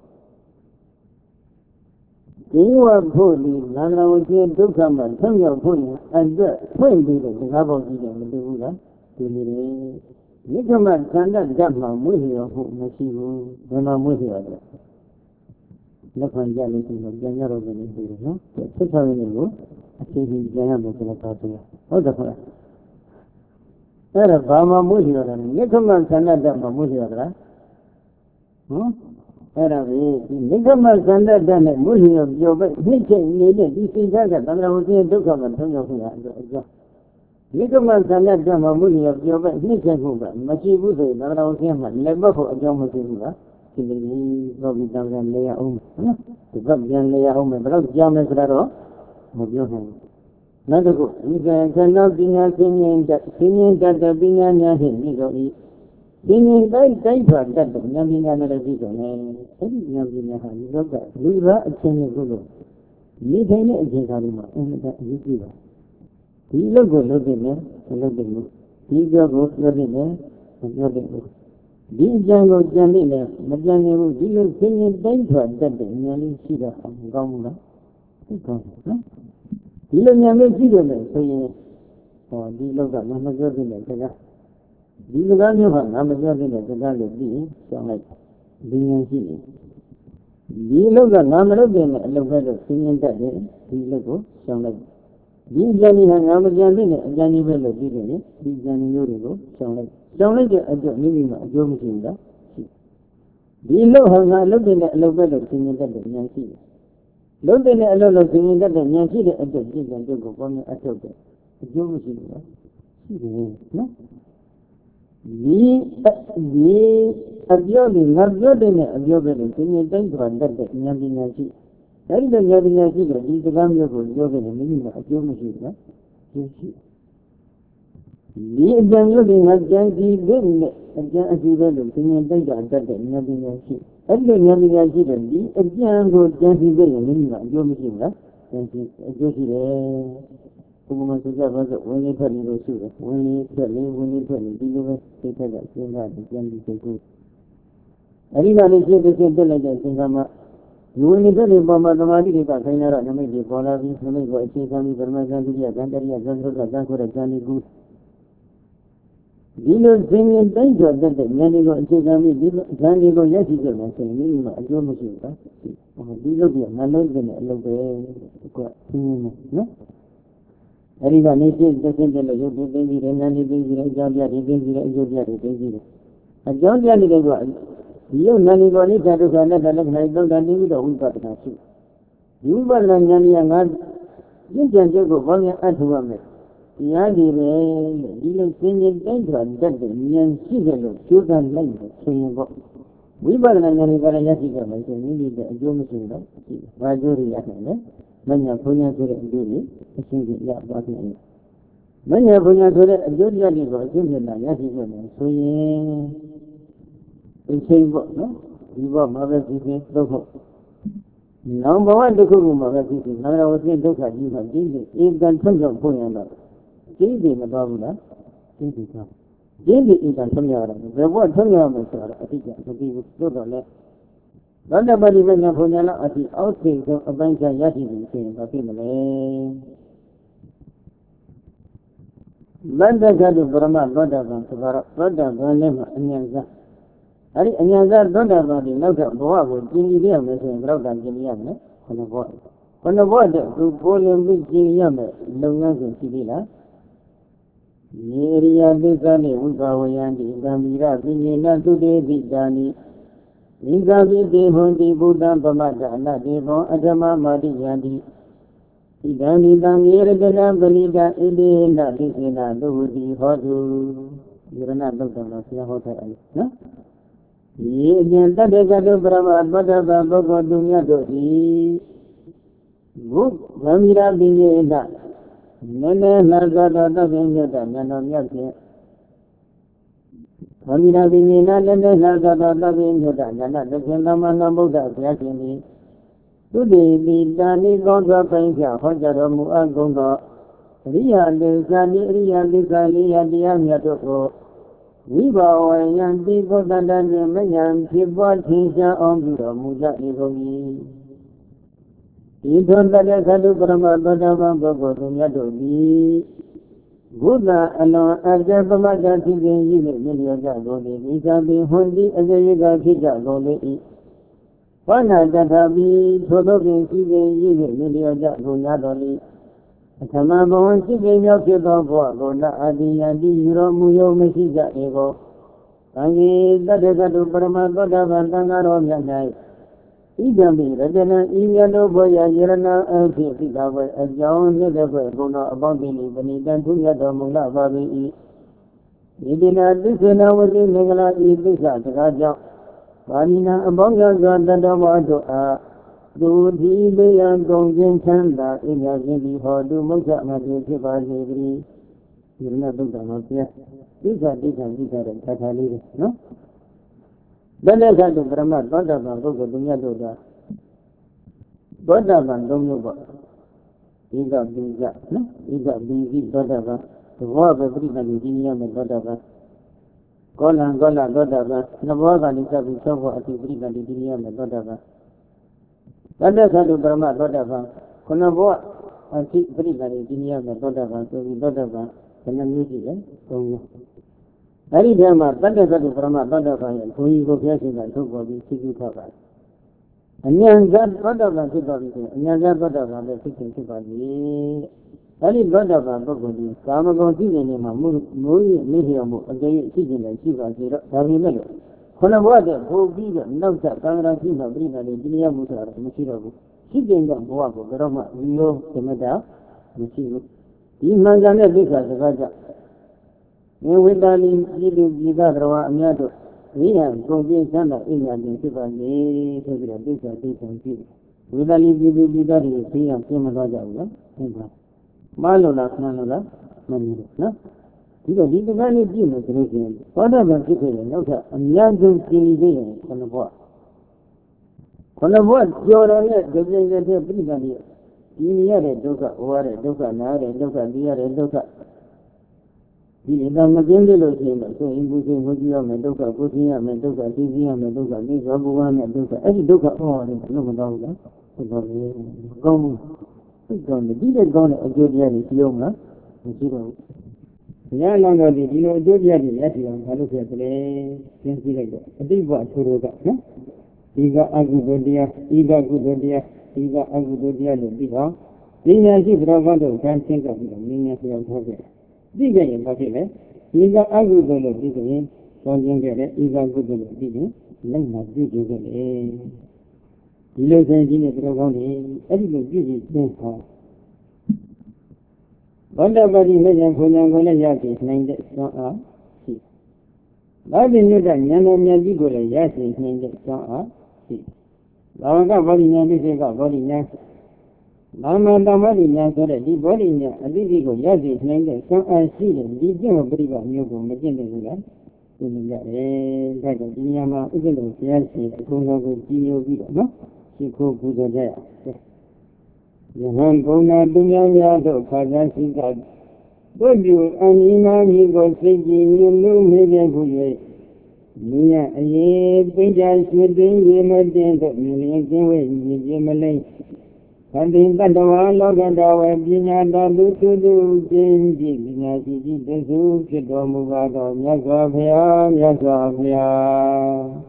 A: ဒီဝဖို့ဒီသန္တရာဝဇေဒုက္ခမှာထွက်မြောက်ဖို့ရအတွက်ဖွင့်ပြီးတဲ့စကားပေါင်းကြီးတယ်မတူဘူးလားဒီလိုလေနိခမဆန္ဒတတ်မှာမွေးလျော်ဖို့မရှိဘူးဘယ်မှာမွေးလျော်တယ်လက်ခံကြလို့ရှိရင်ပြန်ရတော့တယ်လို့ပြောတယ်နော်ဆက်ဆောင်ရင်းကိုအချိန်ကြီးပြန်ရမယ်ဆိုတော့ပါဆိုဟုတ်တယ်ခေါ်အဲ့ဒါဘာမှမွေးလျော်တယ်နိခမဆန္ဒတတ်မှာမွေးလျော်သလားဟမ်အဲ့ဒါပဲဒီနိဂမသန္တတနဲ့မုလျောပြောပဲနှိမ့်ချက်နေတဲ့ဒီစိတ်ဓာတ်ကသံဃာဝိဒုက္ခမှာထုံးရောက်ခွင့်ရအကြောင်းနိဂမသန္တတမှာမုလျောပြောပဲနှိမ့်ချက်မှုကမရှိဘူးဆိုရင်သံဃာဝိဒမှာလည်းပတ်ဖို့အကြောင်းမရှိဘူးလားဒီလိုတော့ဒီတံဃာလေရအောင်နော်ဒီကပြန်လေရအောင်ဘယ်တော့ကြားမယ်ဆိုတော့မပြောနိုင်ဘူးနောက်တစ်ခုဒီကံခဏပညာသင်္ရင်တတ်ပညာများဖြင့်ပြီးတော့ဤဒီနေ့တိုင်းပါတတ်တဲ့ဉာဏ်ပညာနဲ့ပြီးတော့လည်းအဲ့ဒီဉာဏ်ပညာဟာဒီလောကလူသားအချင်းချင်းကိုနေထိုင်တဲ့အခြေခံတွေမှာအမှန်တရားအရေးကြီးပါဒီလောက်ကိုလုပ်နေတယ်မလုပ်နေဘူးဒီကြောကိုလုပ်နေတယ်မလုပ်နေဘူး Di jango janile, majangu di lo singing danger that the nearly see the gomla. Di lo nyame see the say, or di lo got no major in the di lo got no major in the Galo di, so like being a city. Di lo got no major in the local singing that day, di lo go, so like di Janny and Amajan, Janny Bello did it, di Janny Yurigo, so like. Don't let it a living a joke in that. The low has not looked in a low better singing that the Yankee. Look in a low singing that the Yankee at the Jig and Jogo for me at all. The joke is no. The absorbing, not good in a absorbing singing that the Yankee. That is the Yankee, the Gambia for joking and living a joke machine. The example has Janky very again, singing that the Yankee. At the Yankee, the example Janky very minimum, your machine, Josie, who was when you tell you to when you tell you, take that same that Janky take good. Everyone is here to say intelligence in Rama. You only tell him about the Madi, Kaina, and make the Bola, make what she can be permanent, Gandaria, Zanko, Jani good. Dilo singing danger that the Manigo and Chigami, Zandigo, yes, he can say, minimum, a joke machine. Dilo, Nalo, then a little no? Everyone is the same that you do, baby, and any baby, Georgia, Georgia. A Georgia, you Nanigo, Nita, to another like than you don't got a shoe. You were Nani and God, you can go one at one. Yadi, Dilo singing danger that the Yankee, children like singing. We were Nani Yasiga, like a million Jomusinga, Rajuri, Manya Punya to the a single yard. Manya Punya to the Georgia, Yasiga, so in same book, no? You were mother city, number one, the Kumu city. Now I was in Doka, you have been in the Tunga Punya. Jindi Mabula, Jindi come. Jindi is on Tumyara. The word Tumyara, I think, to be with Dodo. Nobody went up Punala at the outskirts of a bunch of Yati in the family. Landa Gadu Brahma, Roda, Brahma, and Yanza. And Yanza, Roda, the Noga, Boa, Jimmy Yamas, and Roda, Jimmy Yamas, on the boy. On the board, who call him with Jimmy Yamas, Longas and Sibila. Yeria Bizani, Ugawayandi, Gambira, Vinina, today, Bizani. Igabi Devondi, Buddha, Bamada, Devo, Adama, Madi Yandi. Idani, Damir, the Lambalida, Idina, Lisina, Ludi, Hodu. You're not looking at your hotel, no? Ye, that is a Brahma, Bada, Bogo, Dunya, Dodi. Good, Ramira, Bina. Nene, Nazada, nothing better than on your Amina Vinina, Nazada, nothing better than the Sendamana Buddha, Yakini. Today, the Dani Gonga Penka, Hojaramu, and Gonga, Ria, Lizali, and the Amiatoko. We bow and people than the Mayan, Tibot, Tisha, on the Muja, Ivogi. You don't let us do Brahma, Bogo, Yadodi. Buddha alone, as the Bamaga, you go, we can be Hundi, as you got Hija, go, one night that have been Todokin, you Yadoli. A Tamabon, she gave your kid of Boga, Adi, Muyo, Messija, Ego. And that is a do Brahma, Boga, and Tangaro, Yanai. Igami, Rajana, Iyano, Boya, Yerana, and Pizza, as John never go about the Libani, than to Yadomula, Babi. Idina, this and I was in Negala, Ibisa, Raja. Vanina, Abonga, Gandamado, do the Bayan Gongan Chanda, in a Gili, or do Mosa, Madrid, you're not looking up here. These are Catalina, no? Then I got to Brahma, Bada, Bogo, Dunya, Bada, Domuba. He got busy, Bada, the war of everybody, Jimmy and Bada. Golan Gola Dodaba, Navoga Nisabi Soho at the Briga di Dinia Dodaba. Dada Brahma Dodaba, Konavo, and Chief Briga di Dinia Dodaba, so we Dodaba, and then music, so Hari Dama, Dada Brahma Dodaba, who you go guessing and took what we see you cover. And young God Dodaba, and young God Dodaba, the kitchen to Hari Dodaba, Bogodi, Kamago, Dinema, Muri, Mihiamu, and they sitting and Shiva, Savimelo. Konawada, who be the Nauta, Kamara, Jima, Brina, Dinia Musa, Mashiro, sitting on Guapo, Roma, Rio, Semeda, Mashiro. Imagine this as a Raja. You will darling, you got Miado. We have go be Sanda in and Shiva, this and this. We will leave you be that you see and Simaraja. Malola, Manila. You need to manage you, whatever you feel, and young civilian on the board. On the board, you're on it, the Brigadier. You had a doka, or a doka, now a doka, dear a doka. He is on the Gindelo, so in Bushing, Hujia, Medoka, Bushia, Medoka, Tizia, Medoka, Nizabuan, Medoka, every doka, or no, go. Did gone a good year is younger, zero. Young longer did you know good year is at you, I look at the since he like a big one to roga. Iga Agudodia, Iga Gudodia, Iga Agudodia, the big house. Lina is Ravado, can't think of the Lina of Hogan. Bigger in particular, Iga Agudodia, big in, don't get it, Iga Gudodia, big in, Lena big in. Los engineers around him, everything is this. Whatever you made for Yangola Yaki, named it Song. I knew that Yano Yagigola Yaki named it Song. Langa body Yaki, body Yaki. Lama Damadi Yanko, the body Yaki, Yaki named it Song. I see them, the Jim of Briva, Yugo, Magenda. In the Yama, even though Yaki, Kungo, Gio, no? Chico Buddha. Yahan Bona Dunya, Kazashi God. Don't you, and Imam, he was thinking, you know, maybe I could wait. Nia, a year, Pinjas, you bring him a dent of millions away, you Malay. And in that one, log and our Dina, do, James, Nasi, the Zoo, Chitomugado, Yazavia.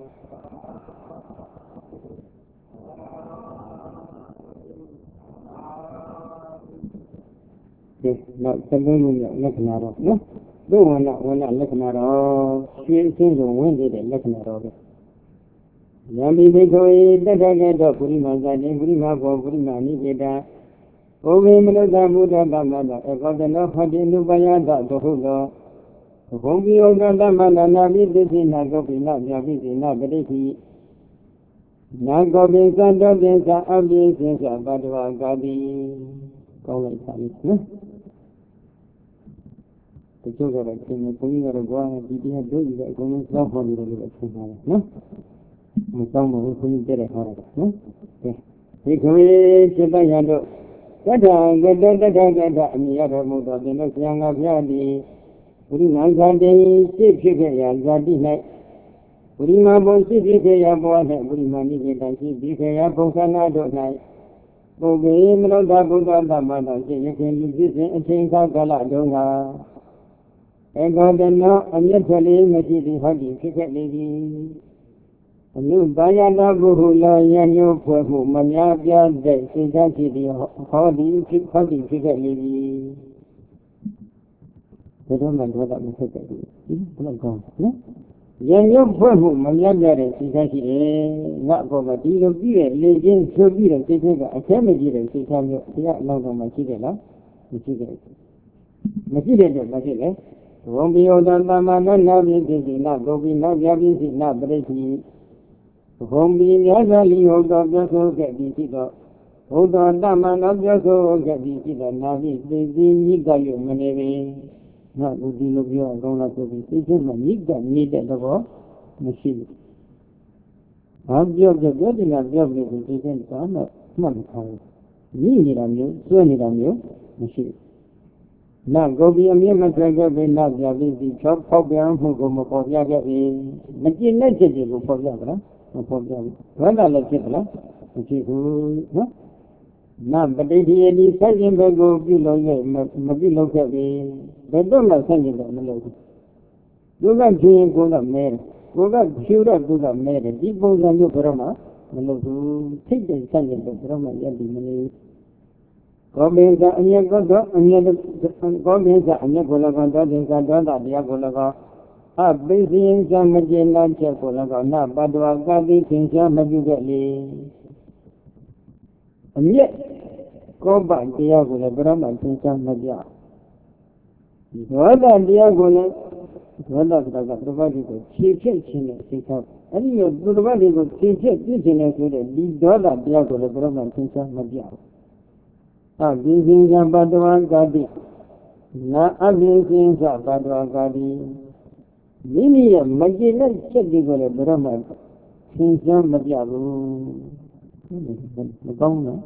A: Not seven looking at all. No, don't want not looking at all. She seems to win it looking at all. Yami they go in the Dagger of Purima, Purima, Purima, Nigeda. Oh, women of the Buddha, about the love had in Nubayada, the Hugo. Won't be over the Manana, this in Nagopina, Yavi, Nagadi. Nagobin, Sandra, Abdi, Badua, Gadi. Call it Sami. The children of King, pulling out a guana, did he have doing that? Going to love one little no? Some of whom did a horror, no? He created the Yado. That the Miata Muda, the next young of Yadi, putting on Sunday, ship Yadi night. Putting my boy, Yabo, putting my nigga, and she Yabo night. Okay, no double the mother, you can use this and change out the Ladonga. And God and now, and yet tell him that he is hugging, cricket lady. And you buy a Nabula, Yanyo, Puerto, Manabia, that is that the hobby, hugging, cricket lady. The woman was up with cricket lady. Yanyo, Puerto, Manabia, that is that he not for my deal of beer, legend, so beer, and take a family and say, come here, not on my chicken, which is Material, won't be old and not busy, not go be not busy, not breaking. Won't be usually hold on just so get busy. Hold on, Dama, not just so get busy, now he's busy, you got your money. Not would you look your going to be sitting and you got needed the war machine. I've just the wedding of your visitation, not time. You need on you, so need on you, machine. Not go be a mere dragon, be not the ability, chop, pop, and who go more for Yaga. Magin negative for Yaga, for them. Rather like it, which is who, not but they really say him go below, maybe look at me. They don't like sending them alone. Do not drink go up there. Go up, shoot up, do not matter. Deep bones on your drama. Hello, take the sending the drama, Yadi. Government and your government and your Golaga, the Golaga. A busy some Magina Chapolaga, not Badua Gadi, King Maguli. And yet, go back to Yagola, Brahma, King Magia. Whether Diagola, whether the body could cheat in it, and you do the body could cheat in it with a dollar Diagola, Brahma, King Magia. A busy some Badua Gadi. Not a busy some Badua Gadi. Mimi Magina Chedigola, Brahma, King Magia. The governor.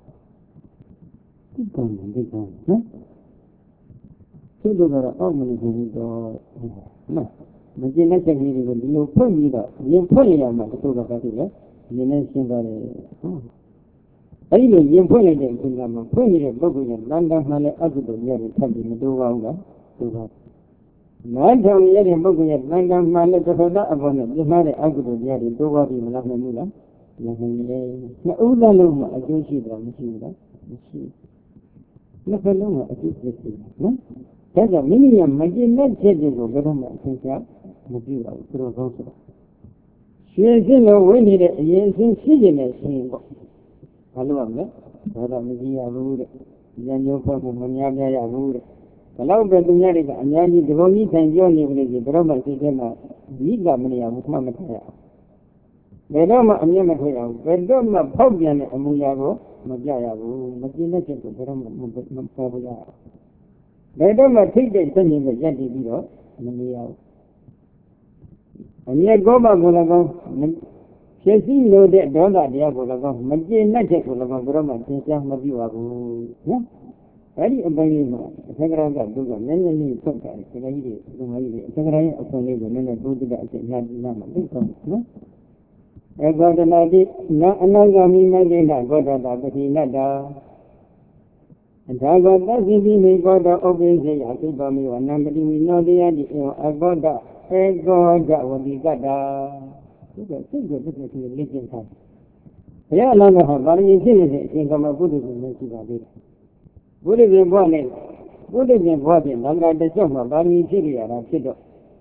A: So those are all many things. No, Magina Chedigola, you put me up, you put it on my Toga Patilla, you mentioned that. I mean, you put it in Lama, put it in Bogu, London, Male, Azudo, Yari, Tabi, Medoga. Not only in Bogu, London, Male, Toga, Abona, the Male, Azudo, Yari, Doga, Lamamula. Na ula luma a joshi da mushira shi na kaluma a cikin ne kaga miliyan majin ce da gogaran ma sun sha mujiba kuro gonsu shi shi no wani da yin sun shi ne shi ba kaluma ne da miji ya rure yan yo fa mun ya ga ya rure kalau ba dunya da anyani da wani tanjo ne bane da ba sai ma ni ga mun ya kuma mata ya Vedoma Amyama, Vedoma Pobian Amuyago, Magyao, Magina Pobia. Vedoma take the sending the Yeti Vido, Magyao. And yet Goma Golago, she seemed no dead dollar, Diagolago, Magina Golago, Broma, Tinsa Magyao. Very unbelievable. Several Duga, many sometimes, Several upon labor, and I go to that Yadina. A god and I did not another me, Magina, God of the Nada. And I got nothing be me, God of obviously, I think of me, one number we know the idea. I got a god that will be Gada. You can think of it in the religion time. Yeah, none of her, but you see it, think of my Buddhism, Buddhism born in Buddhism born in, I'm not the summer, but you see it, I see it.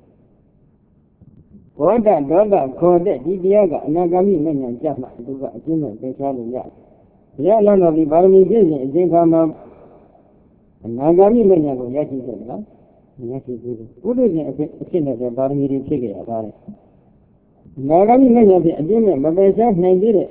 A: Wanda Dola called it Diaga, Nagami men and Jama, Jim, they tell you that. Yeah, none of the Barmi business, they come up. And Nagami men are going to get that. Yes, it is. What is it? The Barmi figure about it. Nagami men of the Jim, but they said Nigeria.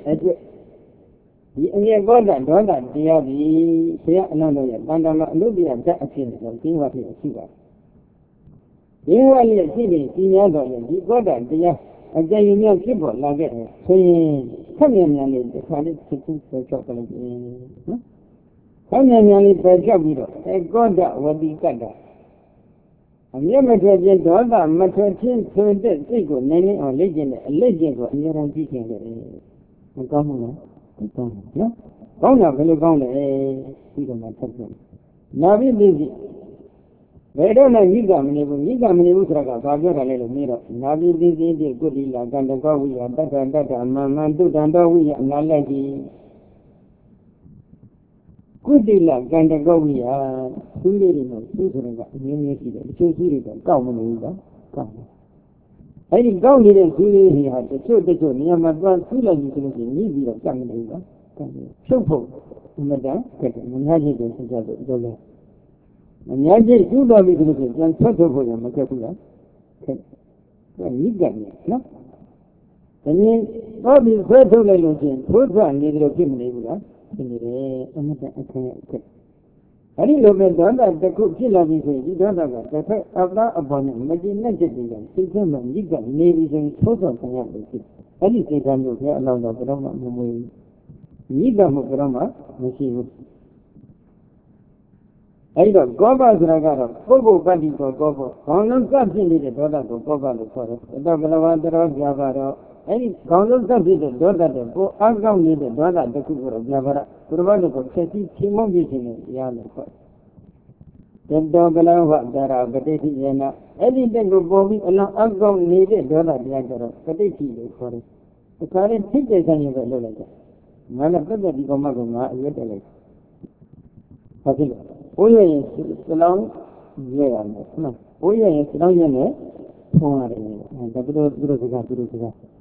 A: The Goda, Dola, the Sia, another, Bandama, Lubia, Jackson, something what he see. You are a city, you got that, and then you know people like it. So, come in and the credit for chocolate. Come in and for job, a god that will be got that. And you may have been to other maturity to the figure, naming or legend or near and teaching the government. No? Go now, will you go to a now we busy. They don't know Nigamini Utraka, Baga, Mira, Navi, the Goodilla, Gandago, we are better and better, and Mandu, we are Nalagi. Goodilla, Gandago, we are two little, two little, come. I didn't go here and he had the two little, near my brother, two little, need of coming. So, Madame, and had it together. And Yaji, you love me to look at and photo for them, Makapula. You get me, no? And then, Bobby, photo like you put one little Kimura, in the I didn't look at the cook, she loves me, you don't have that. After upon him, but you mentioned it, see him and you got maybe some photo from him. I didn't say that you get along the Brahma. You got Brahma, and she was. အဲ့တော့ကောပဆိုတာကတော့ပုဂ္ဂိုလ်ပတ္တိကောကောပခေါင်းလုံးကပ်ဖြစ်နေတဲ့ဒေါသကိုကောပလို့ခေါ်တယ်။တော့ဘလဝတရောပြပါတော့အဲ့ဒီခေါင်းလုံးကပ်ဖြစ်တဲ့ဒေါသတဲ့ကိုအကောင်းနေတဲ့ဒေါသတစ်ခုကိုပြပါတော့သူတော်ဘာလို့ကိုဆက်ပြီးချိန်မုံပြခြင်းနဲ့တရားလို့ခေါ်တယ်။တောဘလဝတရာပဋိဋိယေနအဲ့ဒီတက်ကိုပေါ်ပြီးအလောင်းအကောင်းနေတဲ့ဒေါသတရားကြတော့ပဋိဋိလို့ခေါ်တယ်။အခါလေးဖြစ်တဲ့ဆိုင်ပဲလုပ်လိုက်တယ်။ငါလည်းပြတ်ဒီကောင်မကငါအရွက်တက်လိုက်။ဟုတ်ပြီလား။ဘိုးရဲ့စလောင်းရဲရမယ်နော်ဘိုးရဲ့စလောင်းရဲနဲ့ဖုံးရတယ်ဒါသူတို့စကားအဲဒီဘိုး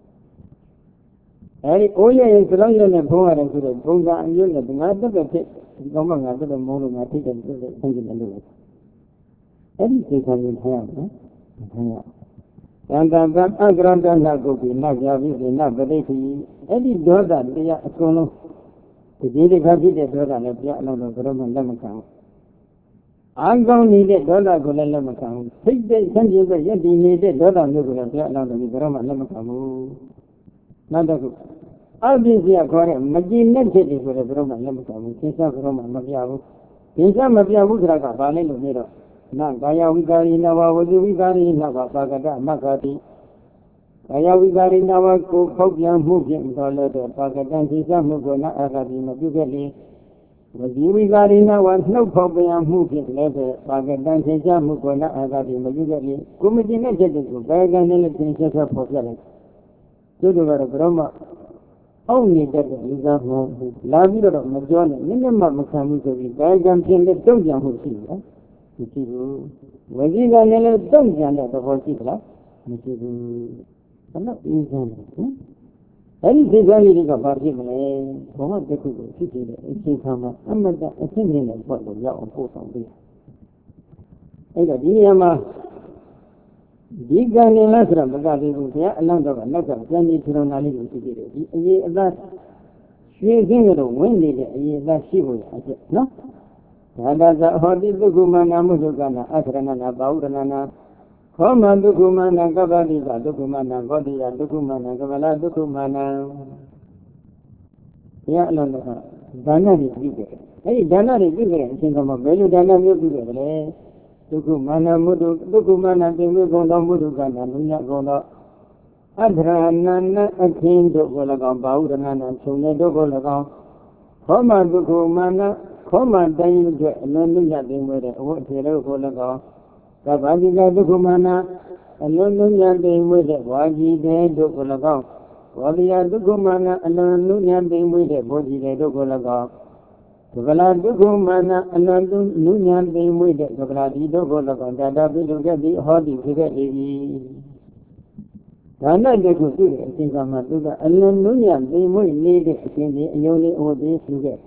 A: ရဲ့စလောင်းရဲနဲ့ဖုံးရတယ်ဆိုတော့ပုံစံအမျိုးနဲ့ငါတက်တဲ့ဖြစ်ဒီကောင်မငါတက်တဲ့မိုးလို့ငါထိတယ်ဆိုတဲ့ဆင်းကျင်တယ်လို့အဲ့ဒီစိတ်ခံရင်ထားရမယ်ထားရသံတံအဂရန္တနာကုတ်ပြီးနတ်ပြပြီးဒီနတ်ပဋိသီအဲ့ဒီဒေါသတရားအကုန်လုံးဒီဒီခါဖြစ်တဲ့ဒေါသနဲ့ပြအလုံးတော့ဘယ်တော့မှလက်မခံဘူးအာကောင်းနေတဲ့ဒေါသကိုလည်းလက်မခံဘူးစိတ်တဲ့ဆန့်ကျင်ဘက်ယက်တည်နေတဲ့ဒေါသမျိုးကိုလည်းပြအလုံးတော့ဘယ်တော့မှလက်မခံဘူးနောက်တစ်ခုအပြည့်စရာခေါ်တဲ့မကြည်နဲ့ဖြစ်တယ်ဆိုတော့ဘယ်တော့မှလက်မခံဘူးသင်္ချာဘယ်တော့မှမပြဘူးသင်္ချာမပြဘူးဆိုတာကဘာလဲလို့ပြောတော့နာကာယဝိကာရိနဝဝဇုဝိကာရိနဝပါကတမက္ခတိကာယဝိကာရိနဝကိုဖောက်ပြန်မှုဖြင့်တော်လို့တဲ့ပါကတံသင်္ချာမှုကိုနာအာဂတိမပြုခဲ့လေဝဇီဝိကာရိနဝနှုတ်ဖောက်ပြန်မှုဖြင့်လည်းပဲပါကတံသင်္ချာမှုကိုနာအာဂတိမပြုခဲ့လေကိုမတင်တဲ့ချက်တွေကိုကာယကံနဲ့လည်းသင်္ချာဆက်ဖော်ပြလိုက်ကျိုးတို့ကတော့ဘရောမအောက်နေတဲ့လူသားမဟုတ်ဘူးလာပြီးတော့မပြောနဲ့နည်းနည်းမှမခံဘူးဆိုပြီးကာယကံဖြင့်လည်းတုံ့ပြန်မှုရှိတယ်မရှိဘူးဝစီကလည်းတုံ့ပြန်တဲ့သဘောရှိသလားမရှိဘူးဘယ်တော့အင်းစမ်းလဲအဲ့ဒီစိတ်ကလေးတွေကဘာဖြစ်မလဲဘုံကတစ်ခုကိုဖြစ်ဖြစ်တဲ့အချိန်ခါမှာအမတအဖြစ်မြင်တဲ့ဘက်ကိုရောက်အောင်ပို့ဆောင်ပေးအဲ့တော့ဒီနေရာမှာဒီကံနဲ့လားဆိုတော့မကသေးဘူးဘုရားအလောင်းတော့ကနောက်ကပြန်ပြီးထူထောင်လာလေးကိုရှိသေးတယ်ဒီအရေးအသားရွှေစင်းကတော့ဝင်နေတဲ့အရေးအသားရှိဖို့ရအချက်နော်ဒါသာသဟောတိသုကုမနာမုဒုကနာအခရဏနာဘာဝရဏနာခောမသုကုမနာကပ္ပတိကသုကုမနာဂောတိယသုကုမနာကပလသုကုမနာဘုရားအလောင်းတော့ဒါနတွေပြုတယ်အဲ့ဒီဒါနတွေပြုတဲ့အချိန်ကမှဘယ်လိုဒါနမျိုးပြုတယ်လဲဒုက္ခမာနမုဒုဒုက္ခမာနတင်ဝေကုံတော်မုဒုကနာလူညကုံတော်အထရဏနအခင်းတို့ကို၎င်းဘာဟုရဏနာခြုံတဲ့တို့ကို၎င်းခောမဒုက္ခမာနခောမတိုင်းအတွက်အလွန်လူညတင်ဝေတဲ့အဝတ်ထေတို့ကို၎င်းကပ္ပတိကဒုက္ခမာနအလွန်လူညတင်ဝေတဲ့ဝါကြီးတဲ့တို့ကို၎င်းဝါလျာဒုက္ခမာနအလွန်လူညတင်ဝေတဲ့ဘောကြီးတဲ့တို့ကို၎င်းဒုက္ခလာဒုက္ခမာနအလွန်နုညာသိမွေ့တဲ့ဒုက္ခလာဒီဒုက္ခလောကဒါတာပြုလုပ်ခဲ့ပြီးဟောဒီဖြစ်ခဲ့ပြီဒါနဲ့တခုသူ့ရဲ့အစဉ်ကမှသူကအလွန်နုညာသိမွေ့နေတဲ့အရှင်ကြီးအယုံလေးအဝတ်သေးပြုခဲ့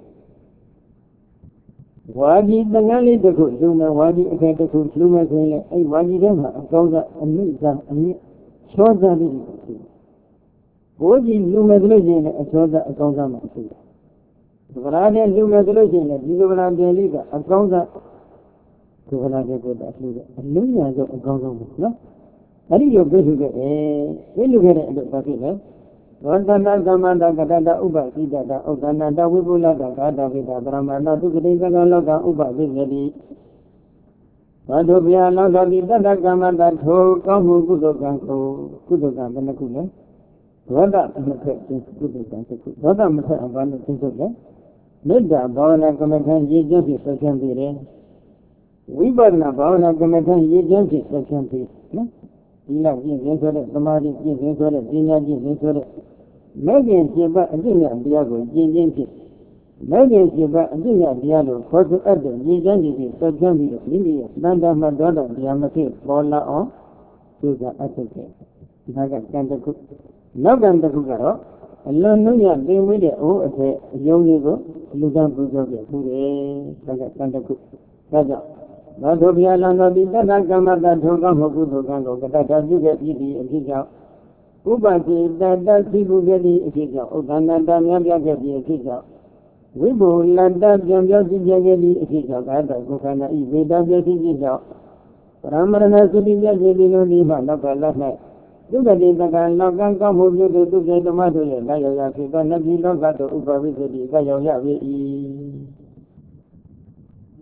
A: ဝါကြီးတန်ခါးလေးတခုလူမဲ့ဝါကြီးအခက်တခုလူမဲ့ဆိုရင်လည်းအဲ့ဝါကြီးထဲမှာအကောင်းစားအမြင့်စားအမြင့်ချောစားလေးတွေရှိဘိုးကြီးလူမဲ့ဆိုလို့ရှိရင်လည်းအချောစားအကောင်းစားမှရှိတယ်ဒုက္ခလာတဲ့လူမဲ့ဆိုလို့ရှိရင်လည်းဒီဒုက္ခလာတဲ့လေးကအကောင်းစားဒုက္ခလာတဲ့ကိုယ်အလှူတဲ့အလုံးညာဆုံးအကောင်းဆုံးပဲနော်အဲ့ဒီလိုပြည့်စုံခဲ့ပြည့်စုံခဲ့တဲ့အတွက်ဘာဖြစ်လဲသောတနာသမန္တကတတဥပစိတတဥဒ္ဒနာတဝိပုလတကာတဝိတပရမဏသုခတိကကလောကဥပပိသတိဘာတို့ဗျာလောကတိတတကမ္မတထိုကောင်းမှုကုသိုလ်ကံကိုကုသိုလ်ကံဘယ်နှခုလဲဒေါသမထက်ခြင်းကုသိုလ်ကံတစ်ခုဒေါသမထက်အဘာလို့သင်ထုတ်လဲမေတ္တာဘာဝနာကမ္မထံရည်ကျုံးဖြင့်ဆက်ဆံပြီးတယ်ဝိပဿနာဘာဝနာကမ္မထံရည်ကျုံးဖြင့်ဆက်ဆံပြီးနော်ဒီလောက်ပြည့်စုံဆိုတဲ့သမာဓိပြည့်စုံဆိုတဲ့ပညာပြည့်စုံဆိုတဲ့မဲ့ခင်7ပါးအပြည့်နဲ့တရားကိုကျင့်ခြင်းဖြင့်မဲ့ခင်7ပါးအပြည့်နဲ့တရားလို့ခေါ်ဆိုအပ်တဲ့ဉာဏ်ဉာဏ်ကြီးဆက်ဆံပြီးတော့မိမိရဲ့တန်တမှတော်တော်တရားမဖြစ်ပေါ်လာအောင်သူကအပ်ထုတ်တယ်ဒါကကံတစ်ခုနောက်ကံတစ်ခုကတော့အလွန်နုညံ့သိမ့်ဝေးတဲ့အိုးအထက်အယုံလေးကိုလူသားပူဇော်ပြပူတယ်ဒါကကံတစ်ခုဒါကြောင့်ဘာတို့ဗျာလံတော်ဒီတတကမ္မတထုံကောင်းမှုကုသိုလ်ကံကိုကတ္တပြုခဲ့ပြီးဒီအဖြစ်ကြောင့်ဥပတိတတသိပုခဲ့ပြီးအဖြစ်ကြောင့်ဥဒ္ဒန္တမြတ်ပြခဲ့ပြီးအဖြစ်ကြောင့်ဝိဘူလတ္တပြန်ပြောစီပြခဲ့ပြီးအဖြစ်ကြောင့်ကာတကုခန္ဓာဤဝေဒပြစီဖြစ်ကြောင့်ပရမရဏသုတိပြခဲ့ပြီးလို့ဒီမှာနောက်ကလက်၌ဒုက္ခတိတကံလောကံကောင်းမှုပြုသူသူပြေဓမ္မတို့ရဲ့လက်ရောက်ရဖြစ်သောနဗ္ဗိလောကသို့ဥပဝိသတိကရောက်ရပြီဒီ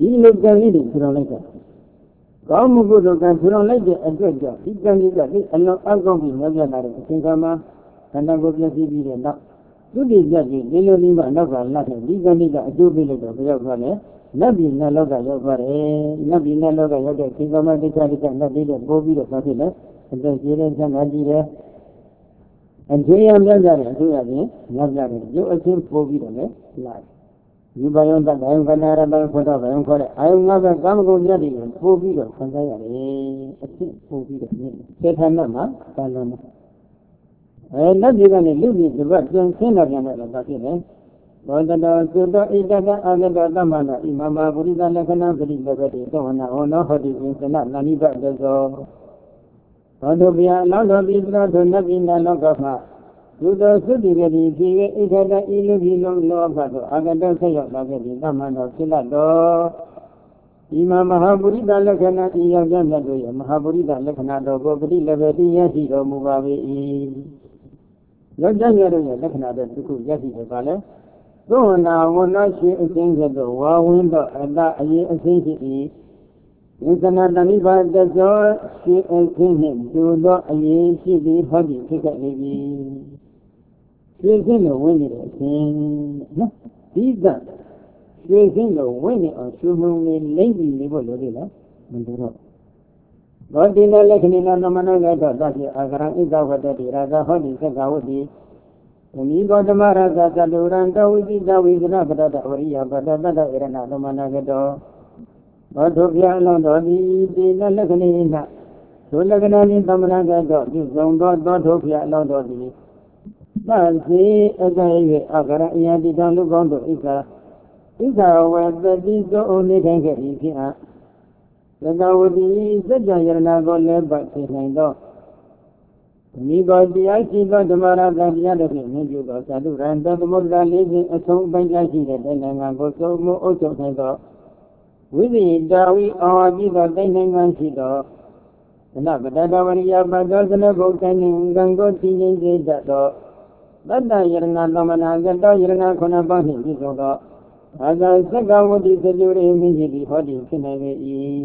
A: ဒီလိုကံလေးတွေထူထောင်လိုက်တာကောင်းမှုကုသိုလ်ကံထူထောင်လိုက်တဲ့အတွက်ကြောင့်ဒီကံကြီးကဒီအလုံးအကောင်းပြီးမြတ်ပြလာတဲ့အချိန်ခါမှာခန္ဓာကိုယ်ပြည့်စည်ပြီးတဲ့နောက်သုတိပြတ်ကြီးဒီလိုဒီမှာနောက်ကလတ်တဲ့ဒီကံကြီးကအကျိုးပေးလိုက်တော့ပြောက်သွားတယ်နတ်ပြည်နတ်လောကရောက်သွားတယ်နတ်ပြည်နတ်လောကရောက်တဲ့အချိန်ခါမှာတိကျတိကျနတ်ပြည်တော့ပိုးပြီးတော့သွားဖြစ်တယ်အသက်ကြီးတဲ့ဆန္ဒကြီးတယ်အခြေရမြတ်ကြတဲ့အထူးအပြင်မြတ်ကြတဲ့ရုပ်အချင်းပိုးပြီးတော့လည်းလာတယ်ဒီဘယုံတတ်ဘယုံခန္ဓာရတခေါ်တော့ဘယုံခေါ်တဲ့အာယုံငါးပါးကာမဂုဏ်မြတ်တွေကိုပို့ပြီးတော့ခံစားရတယ်အဖြစ်ပို့ပြီးတော့မြင်စေထာဏမှာပါလုံးမှာနတ်ပြည်ကနေလူပြည်တစ်ပတ်ပြန်ဆင်းလာပြန်တော့ဘာဖြစ်လဲဘောတတော်သုတောဣတတအာဂတောတမ္မနာဣမမပုရိသလက္ခဏံပရိလဘတိသောဝနာဟောနောဟောတိဝိသနနာနိဘတ်သောဘောဓဗျာအလောင်းတော်ပြည်သောနတ်ပြည်နာလောကမှာသုတောသုတိကတိဖြေဣထတဤလူပြည်လုံးလောကသို့အာဂတောဆက်ရောက်လာခဲ့ပြီးတမ္မနာဖြစ်လာတော့ဣမမဟာပုရိသလက္ခဏာဤယောက်ျားမြတ်တို့ရဲ့မဟာပုရိသလက္ခဏာတော်ကိုပရိလဘတိရရှိတော်မူပါ၏ယောက်ျားမြတ်တို့ရဲ့လက္ခဏာတော်တစ်ခုရရှိတယ်ပါလေသောဝနာဝနာရှိအခြင်းကဲ့သို့ဝါဝင်းသောအတအရေးအသိရှိ၏ဝိသနာတမိဘာတသောရှိအခြင်းနှင့်ဒုသောအရေးရှိသည်ဟောသည်ဖြစ်ခဲ့၏ရွှေစင်းလိုဝင်းနေတဲ့အခြင်းနော်ဒီကရွှေစင်းလိုဝင်းနေအောင်ရွှေမုံလေးလိမ့်ပြီးနေဖို့လိုသေးလားမလိုတော့ဘောတိနလက္ခဏိနာသမဏေကတော့တတိအာဂရံဣဒဝတ္တိရာဇဟောတိသက္ကဝတိသမိဂောတမရသသတုရံတဝိတိတဝိသနပတ္တဝရိယပတ္တတတ္တဣရဏသမဏကတော့ဘောဓုပြအလုံးတော်ဒီတိနလက္ခဏိနာဒုလက္ခဏာနှင့်သမဏကတော့ပြုစုံသောသောဓုပြအလုံးတော်ဒီသစေအကဲ့၍အာဂရအယတိတံလူကောင်းတို့ဣက္ခဝေတတိသောဩနေခိုင်းခဲ့၏ဖြစ်အားသက္ကဝတိစัจ jaya ယရဏကိုလည်းပတ်ဖြစ်နိုင်သောမိဂောတရားရှိသောဓမ္မရသတရားတို့ဖြင့်မြင်ပြုသောသာဓုရံတသမုဒ္ဒရာလေးခြင်းအဆုံးပိုင်းကြရှိတဲ့နိုင်ငံကိုသုံးမှုအုပ်ချုပ်နိုင်သောဝိဇိတာဝိအာဝတိသောနိုင်ငံရှိသောသနပတ္တဝရိယပတ္တောသနဘုတ်နိုင်ငံကိုတည်ငြိမ်စေတတ်သောတတ္တယရဏသမဏကတောယရဏခုနပါးနှင့်ပြည့်စုံသောအာဇာသက္ကဝတိသတိရိမင်းကြီးသည်ဟောဒီဖြစ်နိုင်ပေ၏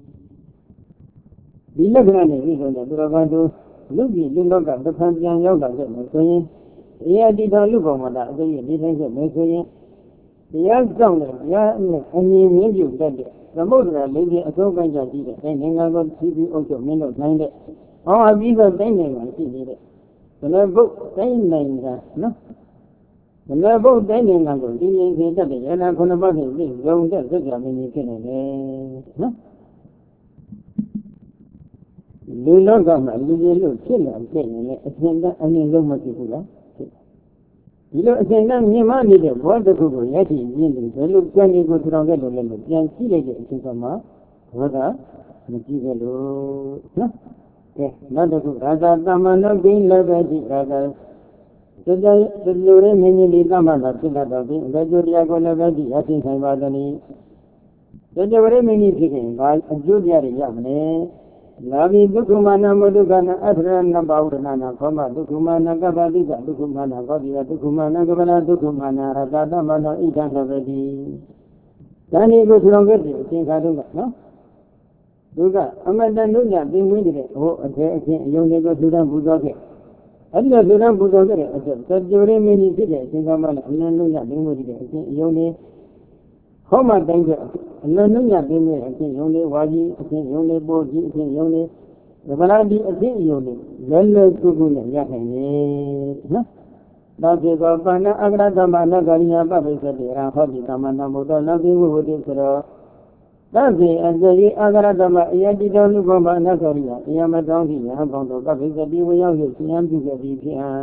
A: ဒီလက္ခဏာနဲ့ပြည့်စုံတဲ့သူတော်ကောင်းတို့လူပြည်လူလောကသဖန်ပြန်ရောက်လာတဲ့ဆိုရင်တရားတိတော်လူကောင်မတာအသေးရနေတိုင်းချက်မယ်ဆိုရင်တရားဆောင်တဲ့တရားနဲ့အမြင်မြင်ပြုတတ်တဲ့သမုဒ္ဒရာလေးကြီးအစိုးပိုင်းကြရှိတဲ့နိုင်ငံကိုဖြည်းဖြည်းအုပ်ချုပ်မင်းတို့နိုင်တဲ့အောင်းအပြီးတော့တိုင်းနိုင်ငံရှိနေတဲ့ဘယ်လိုဘုတ်တိုင်းနိုင်ငံနော်ဘယ်လိုဘုတ်တိုင်းနိုင်ငံကိုဒီရင်စေတတ်တဲ့ရဟန်းခုနှစ်ပါးဖြင့်ပြည့်စုံတဲ့သစ္စာမင်းကြီးဖြစ်နေတယ်နော်လူလောကမှာလူကြီးလို့ဖြစ်လာတဲ့ရင်လည်းအစဉ်တန်းအမြင့်ဆုံးမဖြစ်ဘူးလားဒီလိုအစဉ်တန်းမြင်မနေတဲ့ဘောတစ်ခုကိုရည်တည်ရင်းတယ်ဘယ်လိုကြံ့ဒီကိုထူထောင်ခဲ့လို့လဲလို့ပြန်ကြည့်လိုက်တဲ့အချိန်မှာဘောကမကြည့်ခဲ့လို့နော်ကဲနောက်တစ်ခုရာဇာတမဏေဘိလဘတိရာဇာဒီလိုရင်းမင်းကြီးလေးတမန်တော်ဖြစ်လာတော့ဒီအဘကျိုးတရားကိုလည်းပဲဒီအသိဆိုင်ပါသည်။ဒီကြဝရမင်းကြီးဖြစ်ခင်ဘာအကျိုးတရားတွေရမလဲ။လာဘိဒုက္ခမနာမဒုက္ခနာအထရဏဘဝဒနာနာခောမဒုက္ခမနာကပ္ပတိကဒုက္ခမနာကောတိယဒုက္ခမနာကပ္ပနာဒုက္ခမနာရတတမနောဣဒံသဗ္ဗတိ။ဒါနည်းကိုထူထောင်ခဲ့တဲ့အရှင်ခါတုကနော်။သူကအမတန်တို့ညသင်္ဝင်းတဲ့ဟိုအထေအချင်းအယုံတွေကိုထူထောင်ပူဇော်ခဲ့အဲ့ဒီလိုလူတော်ပူဇော်ခဲ့တဲ့အချက်သကြဝရမင်းကြီးဖြစ်တဲ့အရှင်ကမလည်းအလွန်လုံးရသိမှုတဲ့အချင်းအယုံလေးဟောမှတိုင်းတဲ့အလွန်လုံးရသိမှုတဲ့အချင်းယုံလေးဝါကြီးအချင်းယုံလေးပိုးကြီးအချင်းယုံလေးဗလာဒီအချင်းယုံလေးလဲလဲကုကုနဲ့ရနိုင်နေနော်နောက်ပြေကောပဏအဂရသမနဂရိယပပိစတိရဟောဒီသမဏမုဒ္ဒလောကိဝဝတိဆိုတော့သဗ္ဗေအဇယအာဂရတမအယတိတောလူဘောမအနဂရိယအယမတောင်းတိယဟံဘောတောပပိစတိဝရောက်၍ဉာဏ်ပြုခဲ့ပြီးဖြစ်ဟံ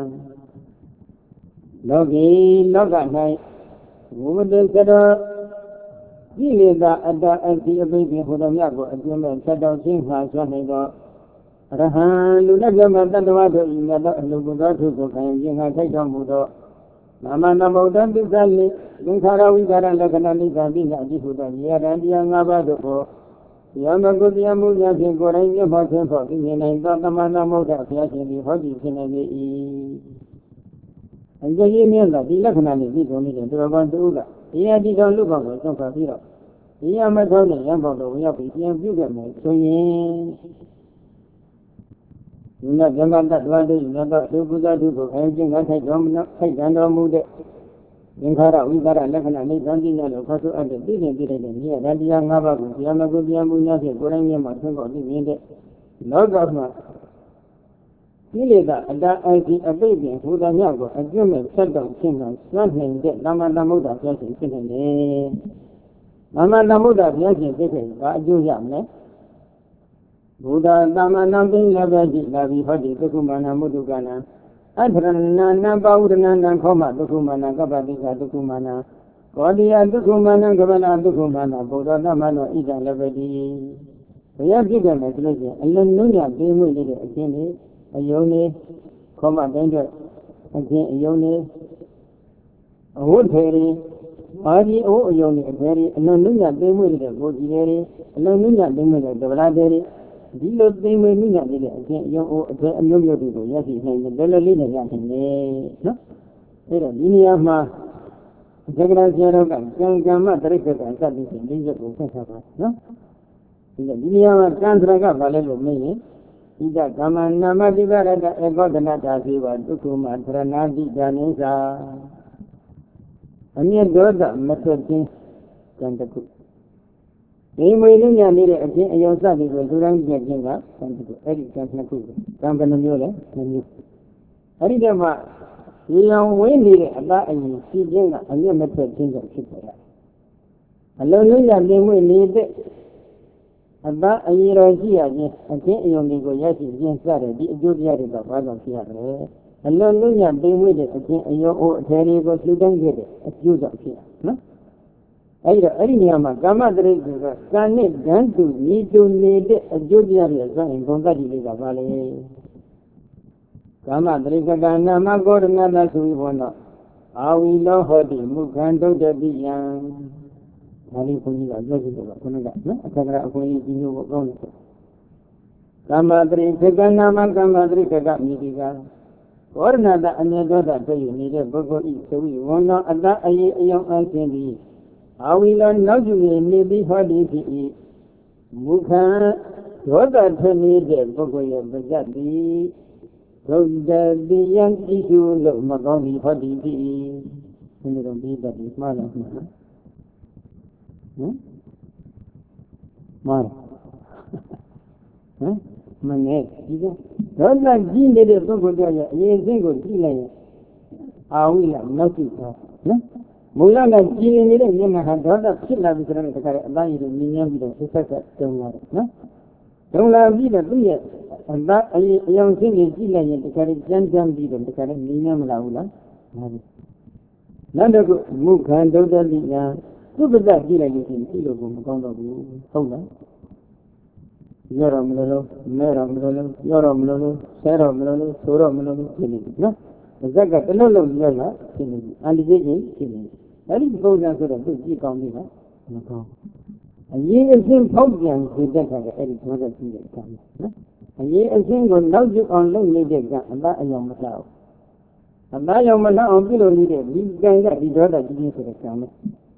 A: လောကီလောက၌ဝိတ္တကတောကိလေသာအတ္တအတိအပိပိဟူသောမြတ်ကိုအကျဉ်းမဲ့ဆက်တော်ခြင်းမှာဆွနိုင်သောအရဟံလူလက်ပြမတတ္တဝါတို့ဤမြတ်သောအလိုကုသောထုကိုခံခြင်းငါထိုက်တော်မူသောနာမနမုဒ္ဒသစ္စာလိသင်္ခါရဝိကာရလက္ခဏာနိဗ္ဗာန်ပိဏအတိဟုသောဉာဏ်တရား၅ပါးတို့ကိုတရားမကုတရားမှုများဖြင့်ကိုယ်တိုင်မျက်မှောက်ခြင်းဖို့သိမြင်နိုင်သောသမဏမုဒ္ဒဘုရားရှင်သည်ဟောဒီဖြစ်နေ၏အကျဉ်းမြတ်သောဒီလက္ခဏာနှင့်ပြည့်စုံနေတဲ့သူတော်ကောင်းတို့ကတရားတိတော်လူပေါင်းကိုသုံးခါပြီးတော့ဒီရမထောင်းတဲ့ရံပေါတော်ဝင်ရောက်ပြီးပြန်ပြုခဲ့မယ်ဆိုရင်ဒီနေ့ဗြဟ္မတ္တဝါတို့မြတ်သောသုဘုဇတုကိုခိုင်ကျင်းခိုက်တော်မူခိုက်တန်တော်မူတဲ့သင်္ခါရဝိသရလက္ခဏာနိဗ္ဗာန်ပြည့်လို့ခေါ်ဆိုအပ်တဲ့ပြည့်စုံပြည့်တဲ့ဉာဏ်တရား၅ပါးကိုတရားမကိုပြန်မှုများဖြင့်ကိုယ်တိုင်မြတ်မှသိဖို့သိမြင်တဲ့လောကမှာကိလေသာအတ္တအစီအပိတ်ပင်ဘုရားမြောက်ကိုအကျွတ်မဲ့ဆက်တော်ရှင်းကစွန့်နိုင်တဲ့သမ္မာသမ္ဗုဒ္ဓဘုရားရှင်ဖြစ်နေတယ်။သမ္မာသမ္ဗုဒ္ဓဘုရားရှင်ဖြစ်ခဲ့တာအကျိုးရမယ်။ဘုရားသမ္မာနံပိလည်းပဲရှိလာပြီးဟောဒီသုက္ခမနာမုဒ္ဒကနာအထရဏနာပဝုဒနာနံခောမသုက္ခမနာကပ္ပတိကသုက္ခမနာကောတိယသုက္ခမနာကပ္ပနာသုက္ခမနာဘုရားသမ္မာနောဣဒံလည်းပဲဒီဘုရားဖြစ်ခဲ့မယ်ဆိုလို့ရှိရင်အလုံးလုံးရပြေးမှုလေးတဲ့အချင်းလေးအယုံလေးခေါမတိုင်းတော့အချင်းအယုံလေးအဝတ်ထေရီဘာဒီအိုးအယုံလေးအထေရီအလုံးလုံးရပြေးမှုလေးတဲ့ကိုကြီးလေးအလုံးလုံးရပြေးမှုတဲ့ဒဗလာသေးလေးဒီလိုသိမ့်မင်းညံ့နေတဲ့အချင်းအယုံအိုးအထေအမျိုးမျိုးတွေကိုရရှိနိုင်တယ်လောလောလေးနဲ့ရနိုင်တယ်နော်အဲ့တော့ဒီနေရာမှာသက္ကရာဆရာတော်ကကံကမ္မတရိစ္ဆာန်စသည်ဖြင့်၄ချက်ကိုဆက်ထားပါနော်ဒီနေရာမှာကံသရကဘာလဲလို့မေးရင်ဣဒကမ္မနာမတိပရတဧကောဒနာတာသေဝဒုက္ခမသရဏာတိဉာဏိသာအမြတ်ဒေါသမထွက်ခြင်းကံတခုဒီမွေလူညာနေတဲ့အချင်းအယုံစသည်ကိုလူတိုင်းပြည့်ခြင်းကကံတခုအဲ့ဒီကံနှစ်ခုကံဘယ်နှမျိုးလဲ2မျိုးအဲ့ဒီတည်းမှာရေရောင်ဝင်းနေတဲ့အသားအရင်စီခြင်းကအမြတ်မထွက်ခြင်းကြောင့်ဖြစ်ပေါ်တာအလုံးလုံးရမြင်မွေနေတဲ့အတအရေတော်ရှိရခြင်းအချင်းအယုံတွေကိုရရှိခြင်းစတဲ့ဒီအကျိုးတရားတွေကဘာကြောင့်ဖြစ်ရလဲအလုံးလုံးရသိမွေ့တဲ့အချင်းအယုံအိုအထေတွေကိုလှူဒန်းခဲ့တဲ့အကျိုးကြောင့်ဖြစ်ရနော်အဲဒီတော့အဲ့ဒီနေရာမှာကာမတရိစ္ဆာန်ကကံနဲ့ဓာတ်တူညီတူနေတဲ့အကျိုးတရားတွေဆိုရင်ဘုံတတ်တိလေးကဘာလဲကာမတရိစ္ဆာန်နာမကောရဏတဆိုပြီးဘောတော့အာဝီလောဟောတိမုခန္တုတ္တိယံဒါလေးဘုန်းကြီးကပြောကြည့်တော့ခုနကနော်အခါကအခွင့်အရေးကြီးမျိုးကိုကောင်းတယ်ကမ္မတရိခေကနာမကမ္မတရိခေကမိတိကဝရဏတအမြတ်တော်တတွေ့ယူနေတဲ့ပုဂ္ဂိုလ်ဤဆိုပြီးဝန်တော်အတအရေးအယောင်အချင်းသည်အာဝီလောနောက်ကျနေနေပြီးဟောဒီဖြစ်၏မူခံဒေါသထွက်နေတဲ့ပုဂ္ဂိုလ်ရဲ့ပဇတ်သည်ဒုဒတိယံတိဟုလို့မကောင်းပြီးဟောဒီဖြစ်၏ဒီလိုတော့ပြီးတတ်ပြီးမှားလားမှားမာဟမ်မနဲ့ဒီကဒေါသကြီးနေတဲ့ပုဂ္ဂိုလ်တွေရဲ့အရေးစိတ်ကိုကြည့်လိုက်ရင်အာဝိလနောက်ကြည့်တာနော်မူလကကြည်နေတဲ့မျက်နှာဟာဒေါသဖြစ်လာပြီဆိုတော့တခါတည်းအသားရည်ကိုမြင်ရပြီးတော့ဆက်ဆက်တုံလာတယ်နော်တုံလာပြီးတော့သူ့ရဲ့အသားအယောင်စိတ်ကိုကြည့်လိုက်ရင်တခါတည်းကြမ်းကြမ်းပြီးတော့တခါတည်းမြင်ရမလားဘူးလားဟုတ်ပြီနောက်တစ်ခုမုခန္ဒုတ္တိယသူ့ပဇတ်ကြည့်လိုက်လို့ရှိရင်ကြည့်လို့ကိုမကောင်းတော့ဘူးဟုတ်လားပြောတော့မလို့မဲတော့မလို့ပြောတော့မလို့ဆဲတော့မလို့ဆိုတော့မလို့ဖြစ်နေပြီနော်ပဇက်ကတလုံးလုံးပြောတာဖြစ်နေပြီအန္တိကြီးဖြစ်နေပြီအဲ့ဒီပုံစံဆိုတော့သူကြည့်ကောင်းပြီလားမကောင်းအရေးအချင်းဖောက်ပြန်စေတတ်တာကအဲ့ဒီသောတဲ့ကြည့်တဲ့ကံနော်အရေးအချင်းကိုနောက်ကျအောင်လုပ်နေတဲ့ကအသားအယောင်မလှအောင်အသားယောင်မလှအောင်ပြုလို့နေတဲ့ဒီကံကဒီဒေါသကြီးဆိုတဲ့ကံပဲ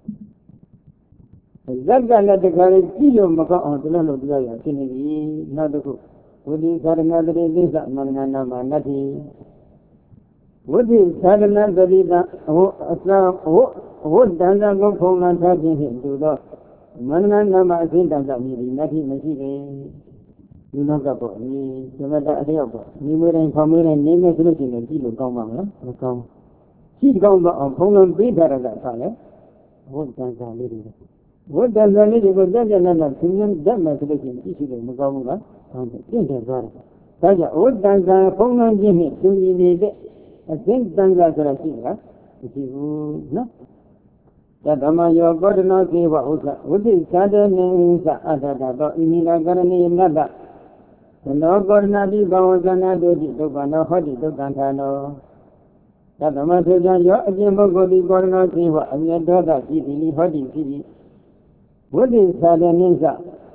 A: ဇက်ကလည်းတခါလေကြည့်လို့မကောင်းအောင်တလုံးလုံးပြောရဖြစ်နေပြီနောက်တစ်ခုဝိသိသာရဏတရေသိသမန္နနာမနတ္တိဝိသိသာရဏတတိတဟောအစဟောတန်တာကိုဖုံးလာထားခြင်းဖြင့်သူသောမန္နနာမအစဉ်တန်တာမြည်ပြီးနတ္တိမရှိပေဒီနောက်ကပေါ့ဒီသမတအလျောက်ပေါ့ဒီမွေးတိုင်းဖောင်မွေးတိုင်းနေမယ်ဆိုလို့ရှိရင်ကြည့်လို့ကောင်းပါမလားမကောင်းကြည့်ကောင်းတော့အောင်ဖုံးလုံးပေးထားတာကထားလေဟောတန်တာလေးတွေဝိတ္တဇာလေးတွေကိုကြက်ကြက်နဲ့သင်္ကြန်တတ်မယ်ဆိုလို့ရှိရင်ကြည့်ရှိလို့မကောင်းဘူးလားဟုတ်တယ်ပြင့်တယ်သွားတယ်ဒါကြောင့်ဝိတ္တဇာဖုံးလုံးခြင်းဖြင့်သူညီနေတဲ့အသင်္တန်ဇာဆိုတာရှိလားမရှိဘူးနော်တသမယောကောဒနာသေဝဥစ္စာဝိသိသာတနေသအထထသောဣမိနာကရဏိနတ္တသနောကောဒနာတိဘဝဇနာတုတိဒုက္ခနောဟောတိဒုက္ခန္ထာနောတသမထေဇံယောအကျင့်ပုဂ္ဂိုလ်ဒီကောဒနာသေဝအမြတ်ဒေါသကြည်တိဟောတိဖြစ်၏ဝိသိသာတနိစ္စ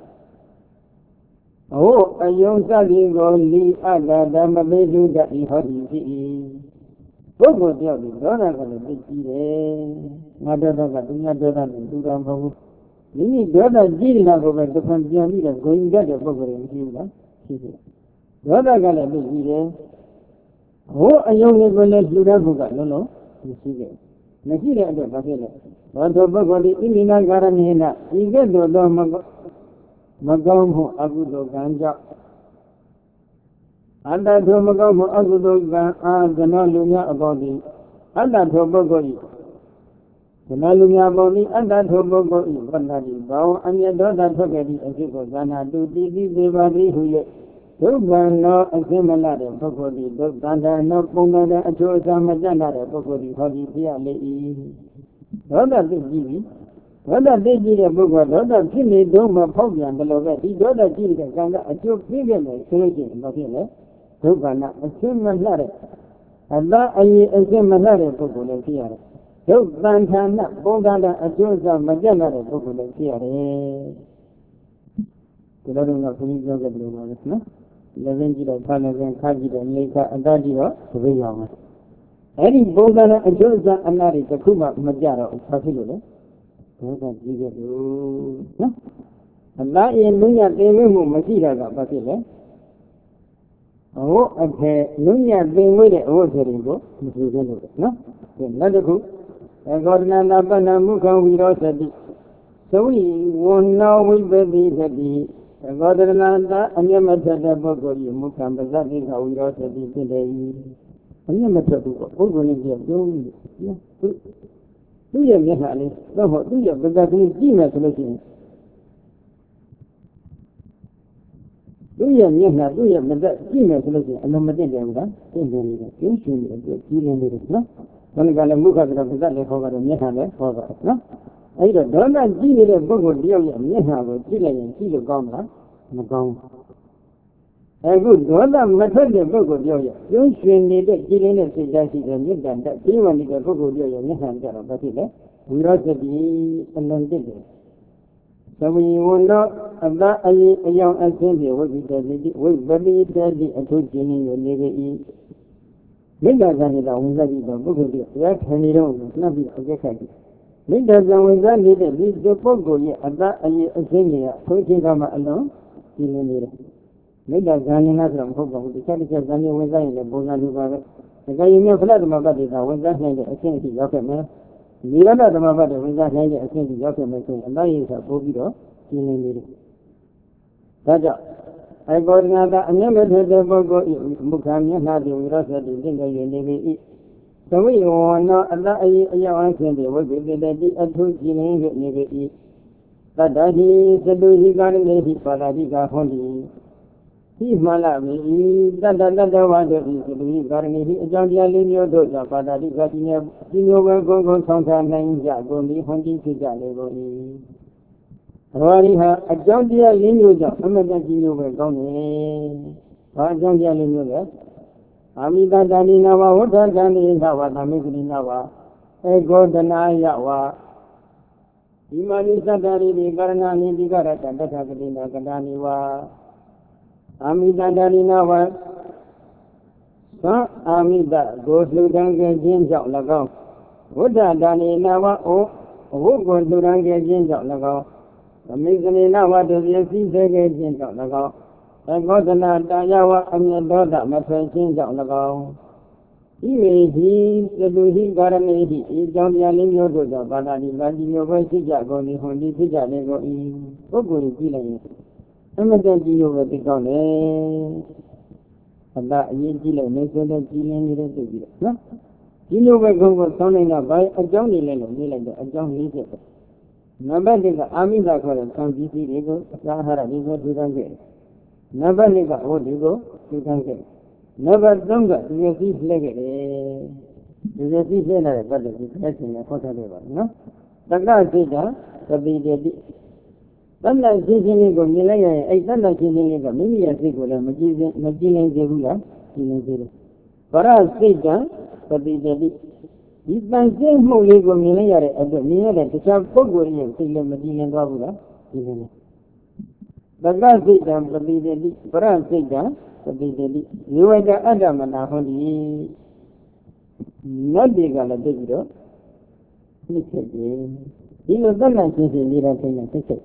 A: ဟောအယုံစသည်ကိုလီအတ္တဓမ္မပေတုတ္တိဟောတိဖြစ်၏ပုဂ္ဂိုလ်တယောက်ဒီဒေါသကလည်းသိကြည့်တယ်ငါဒေါသကသူများဒေါသနဲ့တူတာမဟုတ်ဘူးမိဒေါသကြည့်နေတာကိုပဲတစ်ခါပြန်ပြီးတော့ဂုဏ်ကြတဲ့ပုဂ္ဂိုလ်တွေမရှိဘူးလားရှိတယ်ဒေါသကလည်းသိကြည့်တယ်ဟိုအယုံတွေကိုလည်းလှူတဲ့ဘုကလုံးလုံးမရှိခဲ့မရှိတဲ့အတွက်ဘာဖြစ်လဲဘောဓပုဂ္ဂိုလ်ဒီဣမိနာကာရဏိနဤကဲ့သို့သောမကောင်းမှုအကုသိုလ်ကံကြောင့်အတ္တထိုမကောင်းမှုအကုသိုလ်ကံအာဇနောလူများအပေါင်းသည်အတ္တထိုပုဂ္ဂိုလ်၏ဇနောလူများပေါင်းသည်အတ္တထိုပုဂ္ဂိုလ်၏ဝတ္တတိဘောင်းအမြတ်ဒေါသထွက်ခဲ့သည့်အဖြစ်ကိုဇာနာတုတိတိသေပါသည်ဟု၍ဒုက္ခနောအစင်းမလတဲ့ပုဂ္ဂိုလ်သည်ဒုက္ခနောပုံတော်တဲ့အကျိုးအစားမကျန်တဲ့ပုဂ္ဂိုလ်သည်ဟောဒီပြရလေ၏ဒေါသသိကြည့်ပြီဒေါသသိကြည့်တဲ့ပုဂ္ဂိုလ်ဒေါသဖြစ်နေတော့မှဖောက်ပြန်တယ်လို့ပဲဒီဒေါသကြည့်တဲ့ကံကအကျိုးပြည့်ခဲ့မယ်ဆိုလို့ရှိရင်ဘာဖြစ်လဲဒုက္ခနာအစင်းမလှတဲ့အတ္တအရေးအစင်းမလှတဲ့ပုဂ္ဂိုလ်လည်းဖြစ်ရတယ်ဒုက္ခဌာနပုံတော်တဲ့အကျိုးအစားမကျန်တဲ့ပုဂ္ဂိုလ်လည်းဖြစ်ရတယ်ဒီလိုတော့ဘုန်းကြီးပြောခဲ့တယ်လို့ပါပဲနော်လည်းရင်ကြည့်တော့ခါလည်းရင်ခါကြည့်တော့နေခါအတ္တကြည့်တော့သဘေးရောင်မယ်အဲ့ဒီဘုံကလည်းအကျိုးအစားအနာတွေတစ်ခုမှမကြတော့ဘာဖြစ်လို့လဲဒေါသကြီးခဲ့လို့နော်အတ္တရဲ့လူညတင်မှုမရှိတာကဘာဖြစ်လဲအဝတ်အထည်လူညတင်ဝဲတဲ့အဝတ်ထည်တွေကိုမရှိသေးလို့နော်ဒီနောက်တစ်ခုကောဒနာနာပဏမုခဝိရောသတိသုဝိဝဏ္ဏဝိပတိသတိကောဒနာတာအမျက်မထတဲ့ပုဂ္ဂိုလ်ကြီးမုခံပဇတိခဝိရောသတိဖြစ်တယ်အမျက်မထဘူးပုဂ္ဂိုလ်ကြီးပြောပြီးသူ့ရဲ့မျက်နှာလေးတော့ဟုတ်သူ့ရဲ့ပဇတိကြည့်မယ်ဆိုလို့ရှိရင်သူ့ရဲ့မျက်နှာသူ့ရဲ့မသက်ကြည့်မယ်ဆိုလို့ရှိရင်အလုံးမသိတယ်ဘူးလားသိနေတယ်ကျင်းရှင်နေတယ်ကြီးနေတယ်နော်ဘုန်းကြီးကလည်းမုခဆိုတော့ပဇတ်လည်းခေါ်ကြတယ်မျက်နှာလည်းခေါ်ကြတယ်နော်အဲ့တော့ဒေါသကြည့်နေတဲ့ပုဂ္ဂိုလ်တယောက်ရဲ့မျက်နှာကိုကြည့်လိုက်ရင်ကြည့်လို့ကောင်းမလားမကောင်းအခုဒေါသမထွက်တဲ့ပုဂ္ဂိုလ်တယောက်ရဲ့ကျင်းရှင်နေတဲ့ကြည်လင်းတဲ့စိတ်ဓာတ်ရှိတဲ့မေတ္တာတက်ကြီးဝင်နေတဲ့ပုဂ္ဂိုလ်တယောက်ရဲ့မျက်နှာကြတော့ဘာဖြစ်လဲဝိရောသတိအလုံးတစ်တယ်သဝီဝန္တောအတ္တအယေအယောင်အစင်းဖြင့်ဝိပိတတိဝိပတိတတိအထုကျင်းနေနေပေ၏မေတ္တာကံနေတာဝင်စားပြီးတော့ပုဂ္ဂိုလ်တရားတရားခံနေတော့နှပ်ပြီးအကျက်ခိုက်တယ်မေတ္တာကံဝင်စားနေတဲ့ဒီပုဂ္ဂိုလ်ရဲ့အတ္တအယေအစင်းကြီးကသုံးချင်းကမှအလုံးကျင်းနေတယ်မေတ္တာကံနေတာဆိုတော့မဟုတ်ပါဘူးတခြားဇာတိဝင်စားရင်လည်းပုံစံလိုပါပဲဒါကြရင်မြတ်ဖလားဓမ္မပတ်တွေကဝင်စားနိုင်တဲ့အဆင့်အထိရောက်ခဲ့မယ်နိဗ္ဗာန်ဓမ္မပတ်တွေဝင်စားနိုင်တဲ့အဆင့်အထိရောက်ခဲ့မယ်ဆိုရင်အတ္တရဲ့ဆိုပို့ပြီးတော့ကျင်းနေတယ်ဒါကြောင့်အကောဒနာကအမျက်မထွက်တဲ့ပုဂ္ဂိုလ်၏မုခမျက်နှာတွင်ဝိရောသတိတင့်ကြ၍နေပေ၏သဝိဝနောအတ္တအယေအယောင်အခြင်းဖြင့်ဝိပိတတိအထုကြည်လင်း၍နေပေ၏တတ္တဟိသတုဟိကာရဏိဟိပါဠိကဟွန်တိဒီမှလာပြီတတ္တဝါတို့ဤသတုဟိကာရဏိဟိအကြောင်းတရားလေးမျိုးတို့ကြောင့်ပါဠိကဒီမျိုးပဲကုန်းကုန်းဆောင်ထားနိုင်ကြကုန်သည်ဟွန်တိဖြစ်ကြလေကုန်၏ဘာရီဟာအကြောင်းတရားလေးမျိုးကြောင့်အမတန်ကြီးမျိုးပဲကောင်းတယ်။ဘာအကြောင်းတရားလေးမျိုးလဲ။အာမိတတဏိနာဝဝဋ္ဌတဏိနာဝသမိကရိနာဝဧကောဒနာယဝဒီမာနိသတ္တရိဒီကာရဏာနိဒီကရတတ္ထကတိနာကတာနိဝအာမိတတဏိနာဝသံအာမိတကိုလှူဒန်းခဲ့ခြင်းကြောင့်၎င်းဝဋ္ဌတဏိနာဝဩအဝတ်ကိုလှူဒန်းခဲ့ခြင်းကြောင့်၎င်းသမိကနိနာဝတ္တပြည့်စည်စေခဲ့ခြင်းကြောင့်၎င်းအကောဒနာတာယဝအမြတ်ဒေါသမထွက်ခြင်းကြောင့်၎င်းဤမေဟိသတုဟိကာရဏိဟိဤကြောင့်တရားလေးမျိုးတို့ကြောင့်ဘာသာဒီပါဠိမျိုးပဲရှိကြကုန်သည်ဟွန်ဒီဖြစ်ကြလေကုန်၏ပုဂ္ဂိုလ်ကြီးကြည့်လိုက်ရင်အမတန်ကြီးလို့ပဲသိကောင်းတယ်အတ္တအရင်ကြည့်လိုက်နေဆိုတဲ့ကြည်လင်းနေတဲ့သိပြီးတော့နော်ဒီလိုပဲကုန်းကိုဆောင်းနေတာဘာအကြောင်းတွေလဲလို့နေလိုက်တော့အကြောင်း၄ချက်ပဲနံပါတ်1ကအာမိသခေါ်တဲ့သံပစ္စည်းတွေကိုအစာအာဟာရတွေကိုထူထမ်းခဲ့နံပါတ်2ကအဝတ်တွေကိုထူထမ်းခဲ့နံပါတ်3ကဒီရစီလှည့်ခဲ့တယ်ဒီရစီလှည့်လာတဲ့ပတ်သက်ပြီးဆက်ရှင်နဲ့ခေါ်ထားခဲ့ပါနော်တက္ကစိတ်ကသတိတတိတဏ္ဍရှင်းရှင်းလေးကိုမြင်လိုက်ရရင်အဲ့တဏ္ဍရှင်းရှင်းလေးကမိမိရဲ့စိတ်ကိုလည်းမကြည့်လင်းစေဘူးလားကြည့်လင်းစေတယ်ပရစိတ်ကသတိတတိဒီတန်ရှင်းမှုလေးကိုမြင်လိုက်ရတဲ့အတွက်မြင်ရတဲ့တခြားပုဂ္ဂိုလ်ရဲ့စိတ်လည်းမကြည်လင်သွားဘူးလားကြည်လင်တယ်တက္ကစိတ်တံပတိတတိပရစိတ်တံပတိတတိဇေဝကအတ္တမနာဟောတိနတ်တွေကလည်းသိပြီးတော့နှိမ့်ချက်တယ်ဒီလိုသက်နိုင်ခြင်းစဉ်နေတဲ့ချိန်ကသိစိတ်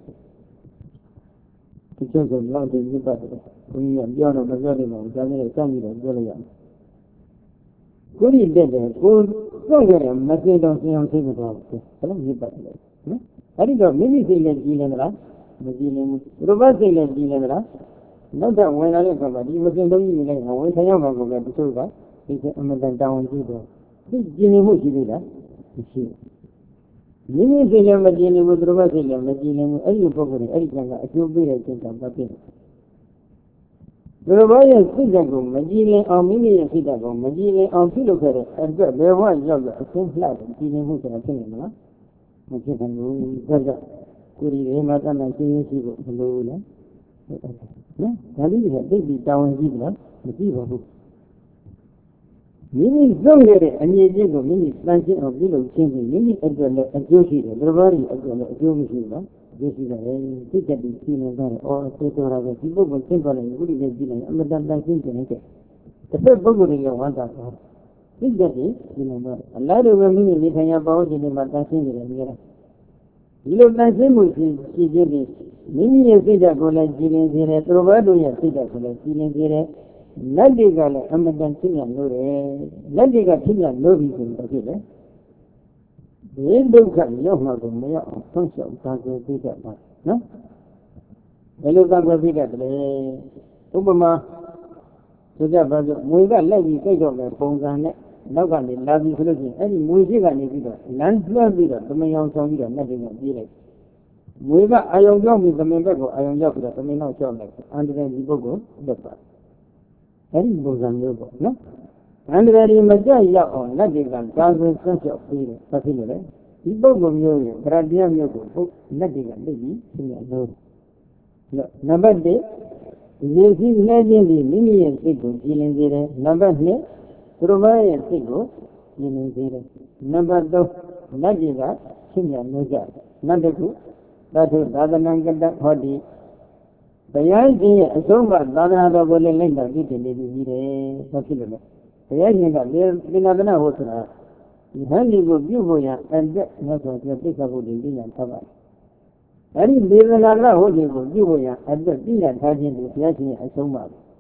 A: ဒီကျုပ်ကလောက်တည်းမြတ်ပါတယ်ဘုန်းကြီးကပြောတော့မပြောနိုင်ပါဘူးဒါနဲ့စောင့်ပြီးတော့ပြောလိုက်ရမယ်ကိုယ်တက်တယ်ကိုယ်စွန့်ကြတယ်မသိတော့ဆင်းအောင်သိမတော်ဘူးဘယ်လိုမြတ်ပါတယ်နော်အဲ့ဒီတော့မိမိစိတ်နဲ့ကြည်နေသလားမကြည်နေဘူးဘုရားစိတ်နဲ့ကြည်နေသလားနောက်တော့ဝင်လာတဲ့အခါမှာဒီမစင်သုံးကြီးနေလိုက်ဝင်ဆိုင်ရောက်မှာကိုပဲတချို့ကဒီအမတန်တောင်းကြည့်တော့ဒီကြည်နေမှုရှိသေးလားမရှိဘူးမိမိစိတ်နဲ့မကြည်နေဘူးသူတို့စိတ်နဲ့မကြည်နေဘူးအဲ့ဒီပုဂ္ဂိုလ်တွေအဲ့ဒီကံကအကျိုးပေးတဲ့ခြင်းကဘာဖြစ်လဲသူတို့ရဲ့စိတ်ဓာတ်ကိုမကြည်လင်အောင်မိမိရဲ့စိတ်ဓာတ်ကိုမကြည်လင်အောင်ပြုလုပ်ခဲ့တဲ့အတွက်ဘယ်ဘဝရောက်ရအရှင်းလှတဲ့ကြည်နေမှုဆိုတာဖြစ်နေမလားမဖြစ်ဘူးဒါကြောင့်ကိုယ်ဒီမှာတတ်နိုင်ရှင်းရှိဖို့မလိုဘူးနော်ဒါလေးကသိပြီးတောင်းကြည့်လားမကြည့်ပါဘူးမိမိစွန့်ခဲ့တဲ့အငြိအကျင့်ကိုမိမိတန်ရှင်းအောင်ပြုလုပ်ခြင်းဖြင့်မိမိအတွက်လည်းအကျိုးရှိတယ်ဘယ်လိုလဲအတွက်လည်းအကျိုးမရှိဘူးနော်အကျိုးရှိတယ်စိတ်တည်းရှင်းနေတာအော်သိတော်တာပဲဒီပုဂ္ဂိုလ်ရှင်းသွားတယ်ဘုရားလည်းကြည့်လိုက်အမတန်တန်ရှင်းခြင်းနဲ့တစ်ဖက်ပုဂ္ဂိုလ်တွေလည်းဝမ်းသာသွားစိတ်တည်းရှင်းနေတာအလားတူပဲမိမိနေထိုင်ရပေါင်းခြင်းတွေမှာတန်ရှင်းနေတယ်မြင်ရဒီလိုတန်ရှင်းမှုရှိခြင်းဖြင့်မိမိရဲ့စိတ်ဓာတ်ကိုလည်းကြည်လင်စေတယ်သူတို့ဘက်တို့ရဲ့စိတ်ဓာတ်ကိုလည်းကြည်လင်စေတယ်လက်တွေကလည်းအမတန်ဖြစ်ရလို့တယ်လက်တွေကဖြစ်ရလို့ပြီဆိုတော့ဖြစ်တယ်ဒီဒုက္ခရောက်မှကိုမရောက်အောင်ဆုံးရှုံးသာကြသိတတ်ပါနော်ဘယ်လိုသာကြသိတတ်တယ်ဥပမာဆိုကြပါစို့မွေကလက်ပြီးစိတ်တော့မယ်ပုံစံနဲ့နောက်ကနေလာပြီးဆိုလို့ရှိရင်အဲ့ဒီမွေရှိကနေပြီးတော့လမ်းလွှမ်းပြီးတော့သမင်အောင်ဆောင်ပြီးတော့လက်တွေကပြေးလိုက်မွေကအာယုံကြောက်ပြီးသမင်ဘက်ကိုအာယုံကြောက်ပြီးတော့သမင်နောက်ကြောက်လိုက်အန္တရာယ်ဒီပုဂ္ဂိုလ်လက်ပါအဲ့ဒီပုံစံမျိုးပေါ့နော်အန္တရာယ်ဒီမကြရောက်အောင်လက်တွေကကာကွယ်ဆွန့်ကျောက်ပြီးတယ်ဘာဖြစ်လို့လဲဒီပုဂ္ဂိုလ်မျိုးရဲ့ဗရတရားမျိုးကိုလက်တွေကလိပ်ပြီးရှင်းရလို့နံပါတ်1ရေစီးနှဲခြင်းဒီမိမိရဲ့စိတ်ကိုကြည်လင်စေတယ်နံပါတ်2သူတို့ရဲ့စိတ်ကိုကြည်လင်စေတယ်နံပါတ်3လက်တွေကရှင်းရလို့ကြနောက်တစ်ခုသတ္ထုသာသနာကတ္တဟောတိတရားရှင်ရဲ့အဆုံးအမသာသနာတော်ကိုလည်းလိုက်တာကြည့်တယ်နေပြီးတယ်ဘာဖြစ်လို့လဲတရားရှင်ကလေနာသနာဟောဆိုတာဒီဟန်ဒီကိုပြုဖို့ရအဲ့တဲ့ငါဆိုပြိဿဘုဒ္ဓဉာဏ်ထားပါအဲ့ဒီလေနာကဟောခြင်းကိုပြုဖို့ရအဲ့တဲ့ဉာဏ်ထားခြင်းကိုတရားရှင်ရဲ့အဆုံးအမ